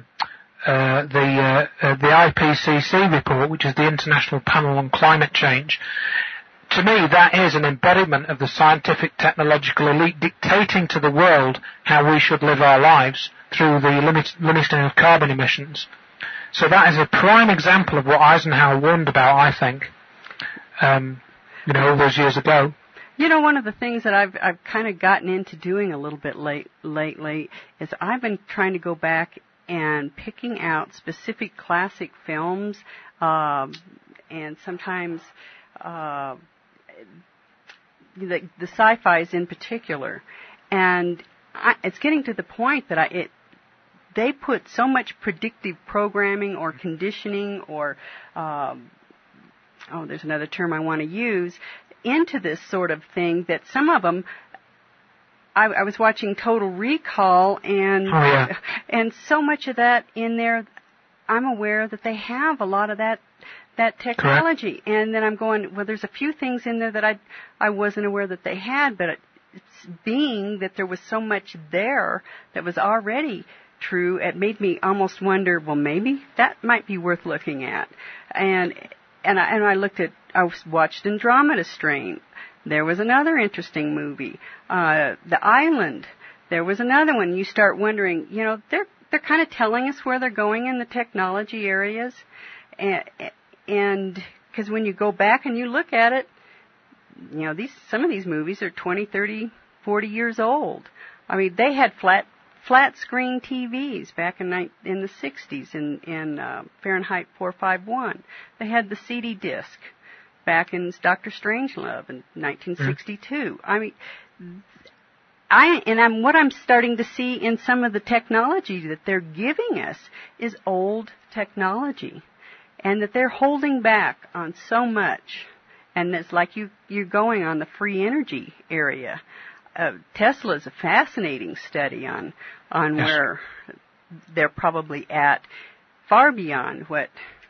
IPCC report, which is the International Panel on Climate Change. To me, that is an embodiment of the scientific technological elite dictating to the world how we should live our lives through the limiting of carbon emissions. So that is a prime example of what Eisenhower warned about, I think, you know, all those years ago. You know, one of the things that I've kind of gotten into doing a little bit lately is I've been trying to go back and picking out specific classic films, and sometimes the sci-fis in particular, and it's getting to the point that they put so much predictive programming or conditioning or there's another term I want to use into this sort of thing that some of them, I was watching Total Recall, and so much of that in there, I'm aware that they have a lot of that that technology. Correct. And then I'm going, well, there's a few things in there that I wasn't aware that they had, but it's being that there was so much there that was already true, it made me almost wonder, well, maybe that might be worth looking at. And I watched Andromeda Strain. There was another interesting movie. The Island. There was another one. You start wondering, they're kind of telling us where they're going in the technology areas. And because when you go back and you look at it, some of these movies are 20, 30, 40 years old. I mean, they had flat screen TVs back in the 60s in Fahrenheit 451. They had the CD disc back in Dr. Strangelove in 1962. I mean, what I'm starting to see in some of the technology that they're giving us is old technology, and that they're holding back on so much. And it's like you're going on the free energy area. Tesla is a fascinating study on yes. where they're probably at, far beyond what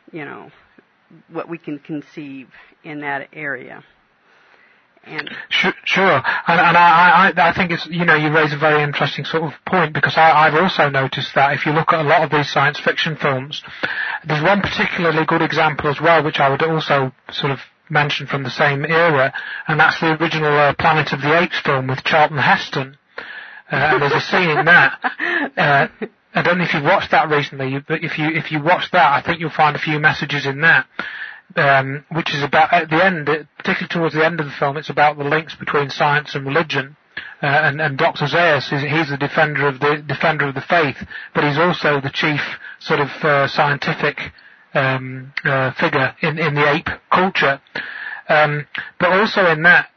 we can conceive in that area. And sure. And I think it's, you raise a very interesting sort of point, because I've also noticed that if you look at a lot of these science fiction films, there's one particularly good example as well, which I would also sort of mention from the same era, and that's the original Planet of the Apes film with Charlton Heston. And there's a scene in that. I don't know if you've watched that recently, but if you watch that, I think you'll find a few messages in that. Which is about, at the end, particularly towards the end of the film, it's about the links between science and religion. And Dr. Zaius, he's the defender of the faith, but he's also the chief sort of scientific figure in the ape culture. But also in that,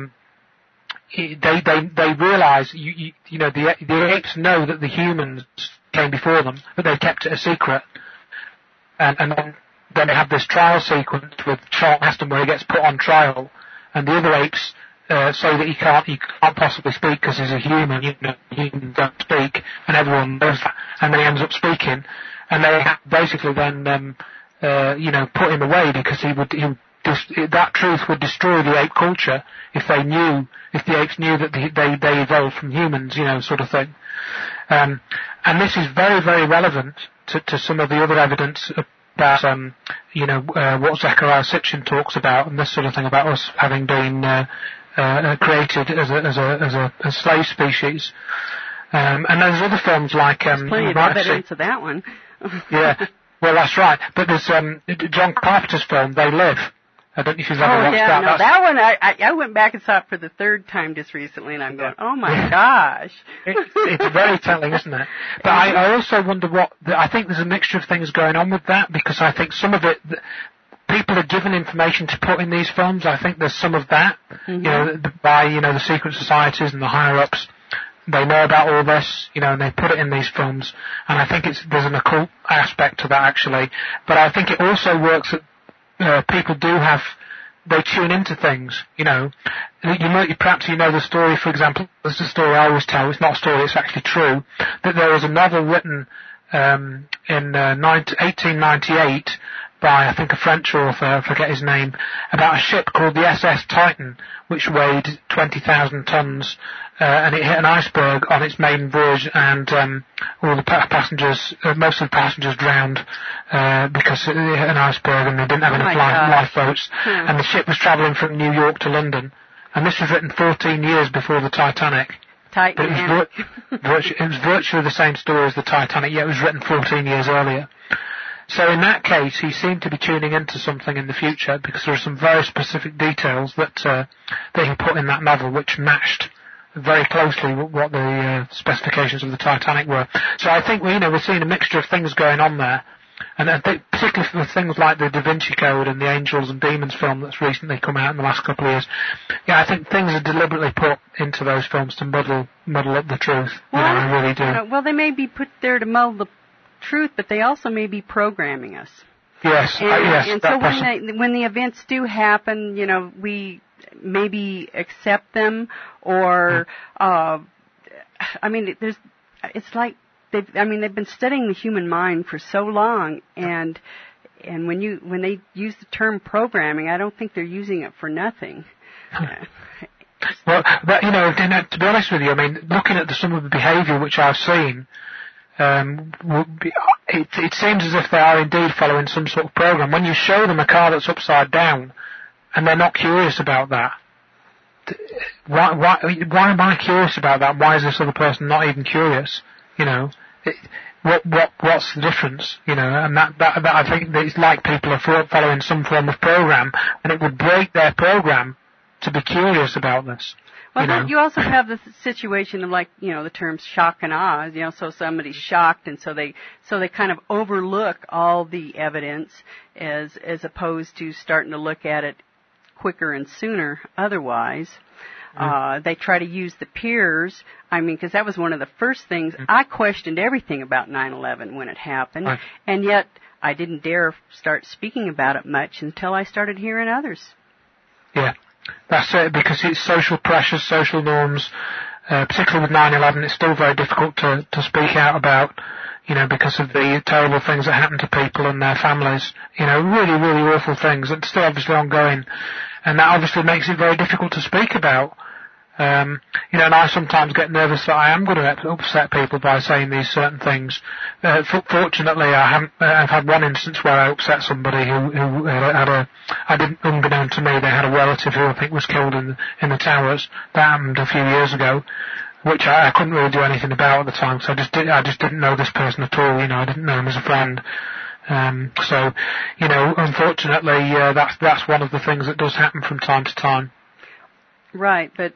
they realise, the apes know that the humans came before them, but they kept it a secret. And then they have this trial sequence with Charlton Heston where he gets put on trial, and the other apes say that he can't possibly speak because he's a human. Humans don't speak, and everyone knows that. And then he ends up speaking, and they basically then put him away, because that truth would destroy the ape culture if the apes knew that they evolved from humans, sort of thing. And this is very, very relevant to some of the other evidence about, what Zecharia Sitchin talks about, and this sort of thing about us having been created as a slave species. And there's other films like there's plenty of evidence of that one. Yeah, well, that's right. But there's John Carpenter's film They Live. I don't know if you've ever watched that. No, that one I went back and saw it for the third time just recently, and I'm going, oh my gosh. It's very telling, isn't it? But I also wonder I think there's a mixture of things going on with that, because I think some of it, people are given information to put in these films. I think there's some of that, by the secret societies and the higher ups. They know about all this, and they put it in these films. And I think there's an occult aspect to that, actually. But I think it also works that people they tune into things, perhaps the story, for example, this is a story I always tell, it's not a story, it's actually true, that there was a novel written in 1898 by, I think, a French author, I forget his name, about a ship called the SS Titan, which weighed 20,000 tons, and it hit an iceberg on its maiden voyage, and all the passengers, most of the passengers drowned because it hit an iceberg and they didn't have enough lifeboats. And the ship was travelling from New York to London, and this was written 14 years before the Titanic. But it was virtually the same story as the Titanic, yet it was written 14 years earlier. So in that case, he seemed to be tuning into something in the future, because there are some very specific details that he put in that novel which matched very closely what the specifications of the Titanic were. So I think we're seeing a mixture of things going on there, and I think particularly for things like the Da Vinci Code and the Angels and Demons film that's recently come out in the last couple of years. Yeah, I think things are deliberately put into those films to muddle up the truth. Well, I really do. Well, they may be put there to muddle the truth, but they also may be programming us. Yes, yes. And so when the events do happen, we maybe accept them, or it's like they've been studying the human mind for so long, and And when they use the term programming, I don't think they're using it for nothing. Well, but, to be honest with you, I mean, looking at some of the behaviour which I've seen, it seems as if they are indeed following some sort of program. When you show them a car that's upside down, and they're not curious about that, why am I curious about that? Why is this other person not even curious? What's the difference? And that I think that it's like people are following some form of program, and it would break their program to be curious about this. Well, you also have the situation of the terms shock and awe. So somebody's shocked, and so they kind of overlook all the evidence as opposed to starting to look at it quicker and sooner otherwise. They try to use the peers. I mean, because that was one of the first things. I questioned everything about 9/11 when it happened, and yet I didn't dare start speaking about it much until I started hearing others. Yeah. That's it, because it's social pressures, social norms, particularly with 9/11, it's still very difficult to speak out about, because of the terrible things that happen to people and their families, really, really awful things. It's still obviously ongoing, and that obviously makes it very difficult to speak about. And I sometimes get nervous that I am going to upset people by saying these certain things. Fortunately, I've had one instance where I upset somebody who unbeknown to me, they had a relative who I think was killed in the towers. That happened a few years ago, which I couldn't really do anything about at the time, so I just didn't know this person at all. I didn't know him as a friend. Unfortunately, that's one of the things that does happen from time to time. Right, but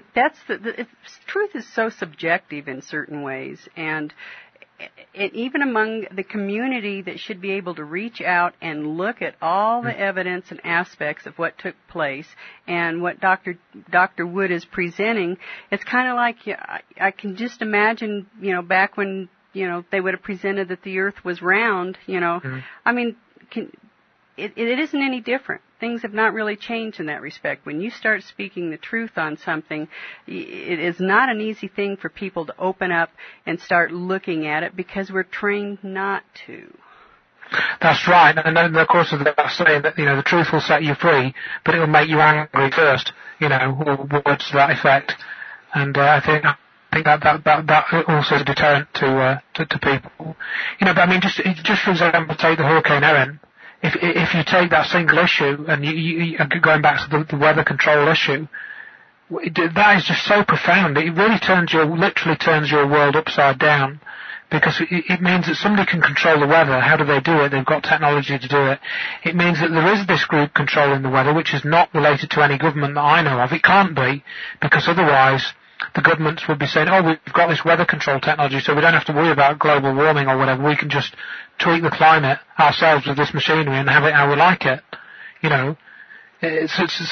truth is so subjective in certain ways, and even among the community that should be able to reach out and look at all the evidence and aspects of what took place and what Dr. Wood is presenting, it's kind of like I can just imagine, back when, they would have presented that the earth was round, I mean, it isn't any different. Things have not really changed in that respect. When you start speaking the truth on something, it is not an easy thing for people to open up and start looking at it because we're trained not to. That's right, and then of course that's saying that the truth will set you free, but it will make you angry first. Or words to that effect, and I think that also is a deterrent to people. But I mean, just for example, take the Hurricane Erin. If you take that single issue and you going back to the weather control issue, that is just so profound. It really literally turns your world upside down, because it means that somebody can control the weather. How do they do it? They've got technology to do it. It means that there is this group controlling the weather, which is not related to any government that I know of. It can't be, because otherwise the governments would be saying, we've got this weather control technology, so we don't have to worry about global warming or whatever. We can just tweak the climate ourselves with this machinery and have it how we like it. It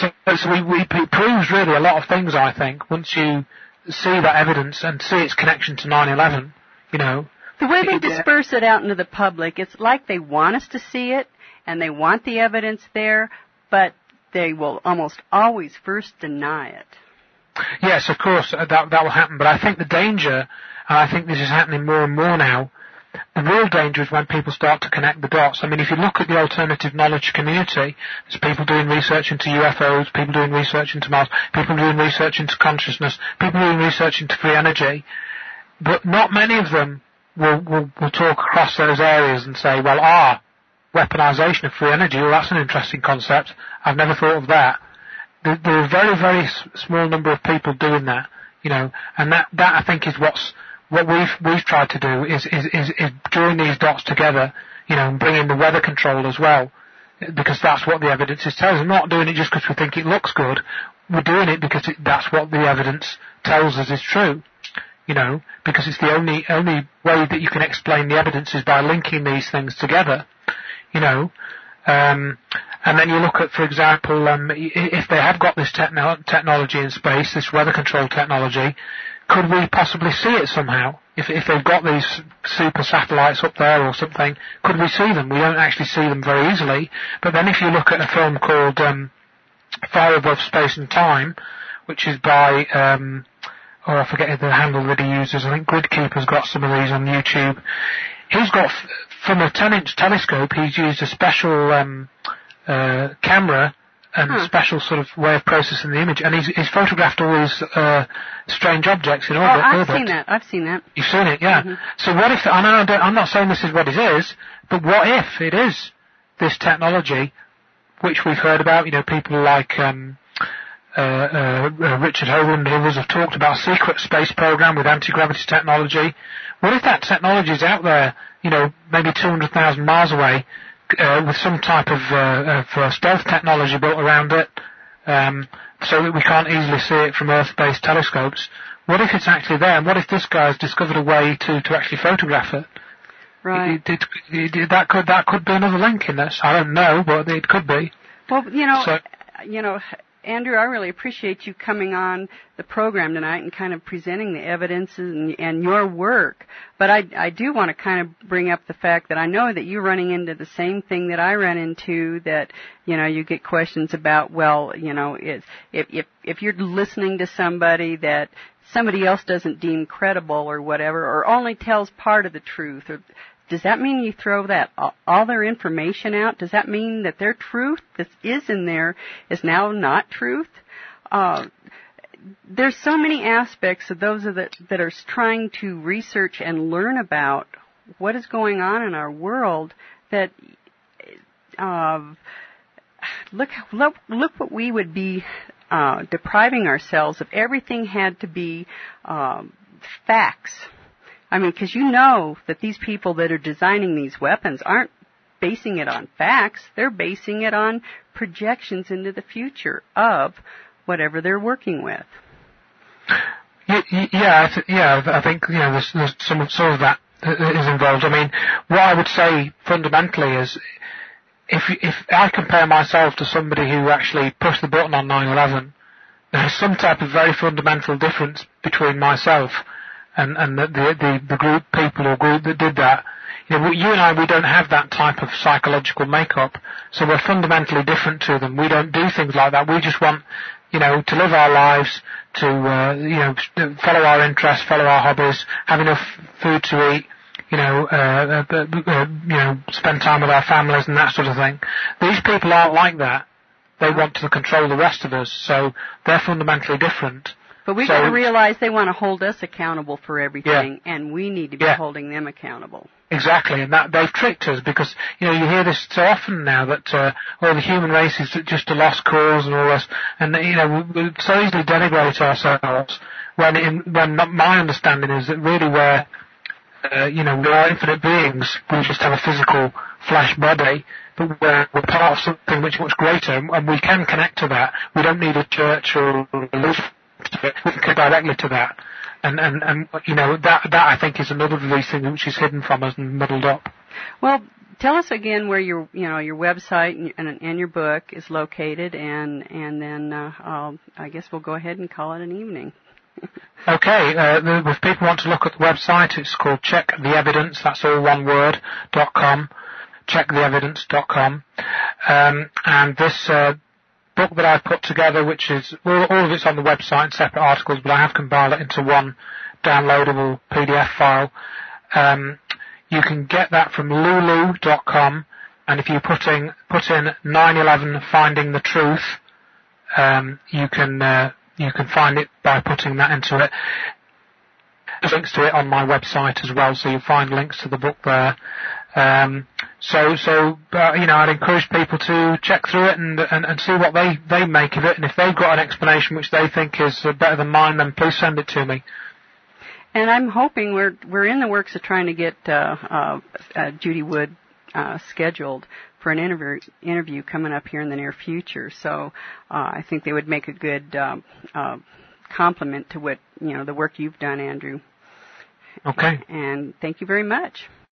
proves really a lot of things, I think, once you see that evidence and see its connection to 9/11, The way they disperse it out into the public, it's like they want us to see it and they want the evidence there, but they will almost always first deny it. Yes, of course, that will happen. But I think the danger, and I think this is happening more and more now, the real danger is when people start to connect the dots. I mean, if you look at the alternative knowledge community, there's people doing research into UFOs, people doing research into Mars, people doing research into consciousness, people doing research into free energy, but not many of them will talk across those areas and say, well, weaponization of free energy, well, that's an interesting concept. I've never thought of that. There are a very, very small number of people doing that, and that I think is what we've tried to do is join these dots together, and bring in the weather control as well, because that's what the evidence is telling us. We're not doing it just because we think it looks good. We're doing it because that's what the evidence tells us is true, because it's the only way that you can explain the evidence is by linking these things together, And then you look at, for example, if they have got this technology in space, this weather control technology, could we possibly see it somehow? If they've got these super satellites up there or something, could we see them? We don't actually see them very easily. But then if you look at a film called Far Above Space and Time, which is by, I forget the handle that he uses, I think Gridkeeper's got some of these on YouTube. he's got, from a 10-inch telescope, he's used a special camera and special sort of way of processing the image, and he's photographed all these strange objects in orbit. I've seen that. You've seen it, yeah. Mm-hmm. So what if, I'm not saying this is what it is, but what if it is this technology, which we've heard about, people like Richard Hoagland and others have talked about, secret space program with anti-gravity technology. What if that technology is out there, maybe 200,000 miles away, with some type of stealth technology built around it, so that we can't easily see it from Earth-based telescopes? What if it's actually there, and what if this guy's discovered a way to actually photograph it? Right. That could be another link in this. I don't know, but it could be. Well, Andrew, I really appreciate you coming on the program tonight and kind of presenting the evidence and your work. But I do want to kind of bring up the fact that I know that you're running into the same thing that I run into, that, you get questions about, if you're listening to somebody that somebody else doesn't deem credible or whatever, or only tells part of the truth, or does that mean you throw that all their information out? Does that mean that their truth that is in there is now not truth? There's so many aspects of those that are trying to research and learn about what is going on in our world that look what we would be depriving ourselves if everything had to be facts. I mean, because that these people that are designing these weapons aren't basing it on facts. They're basing it on projections into the future of whatever they're working with. I think there's some of that is involved. I mean, what I would say fundamentally is, if I compare myself to somebody who actually pushed the button on 9/11, there's some type of very fundamental difference between myself and the group that did that. You and I, we don't have that type of psychological makeup, so we're fundamentally different to them. We don't do things like that. We just want, to live our lives, to, follow our interests, follow our hobbies, have enough food to eat, spend time with our families and that sort of thing. These people aren't like that. They want to control the rest of us, so they're fundamentally different. But we've got to realize they want to hold us accountable for everything, and we need to be holding them accountable. Exactly, and that they've tricked us, because you hear this so often now that the human race is just a lost cause and all this, and we so easily denigrate ourselves when my understanding is that really we're we are infinite beings. We just have a physical flesh body, but we're part of something which is much greater, and we can connect to that. We don't need a church or a religion. We can go directly to that, and that I think is another of these things which is hidden from us and muddled up. Well, tell us again where your website and your book is located, and then I guess we'll go ahead and call it an evening. Okay, if people want to look at the website, it's called Check the Evidence. That's all one word. .com. checktheevidence.com, and this book that I've put together, which is all of it's on the website in separate articles, but I have compiled it into one downloadable PDF file. You can get that from lulu.com, and if you put in 9/11 Finding the Truth, you can find it by putting that into it. There's links to it on my website as well, so you'll find links to the book there. I'd encourage people to check through it and see what they make of it, and if they've got an explanation which they think is better than mine, then please send it to me. And I'm hoping we're in the works of trying to get Judy Wood scheduled for an interview coming up here in the near future. So I think they would make a good complement to what the work you've done, Andrew. Okay. And thank you very much.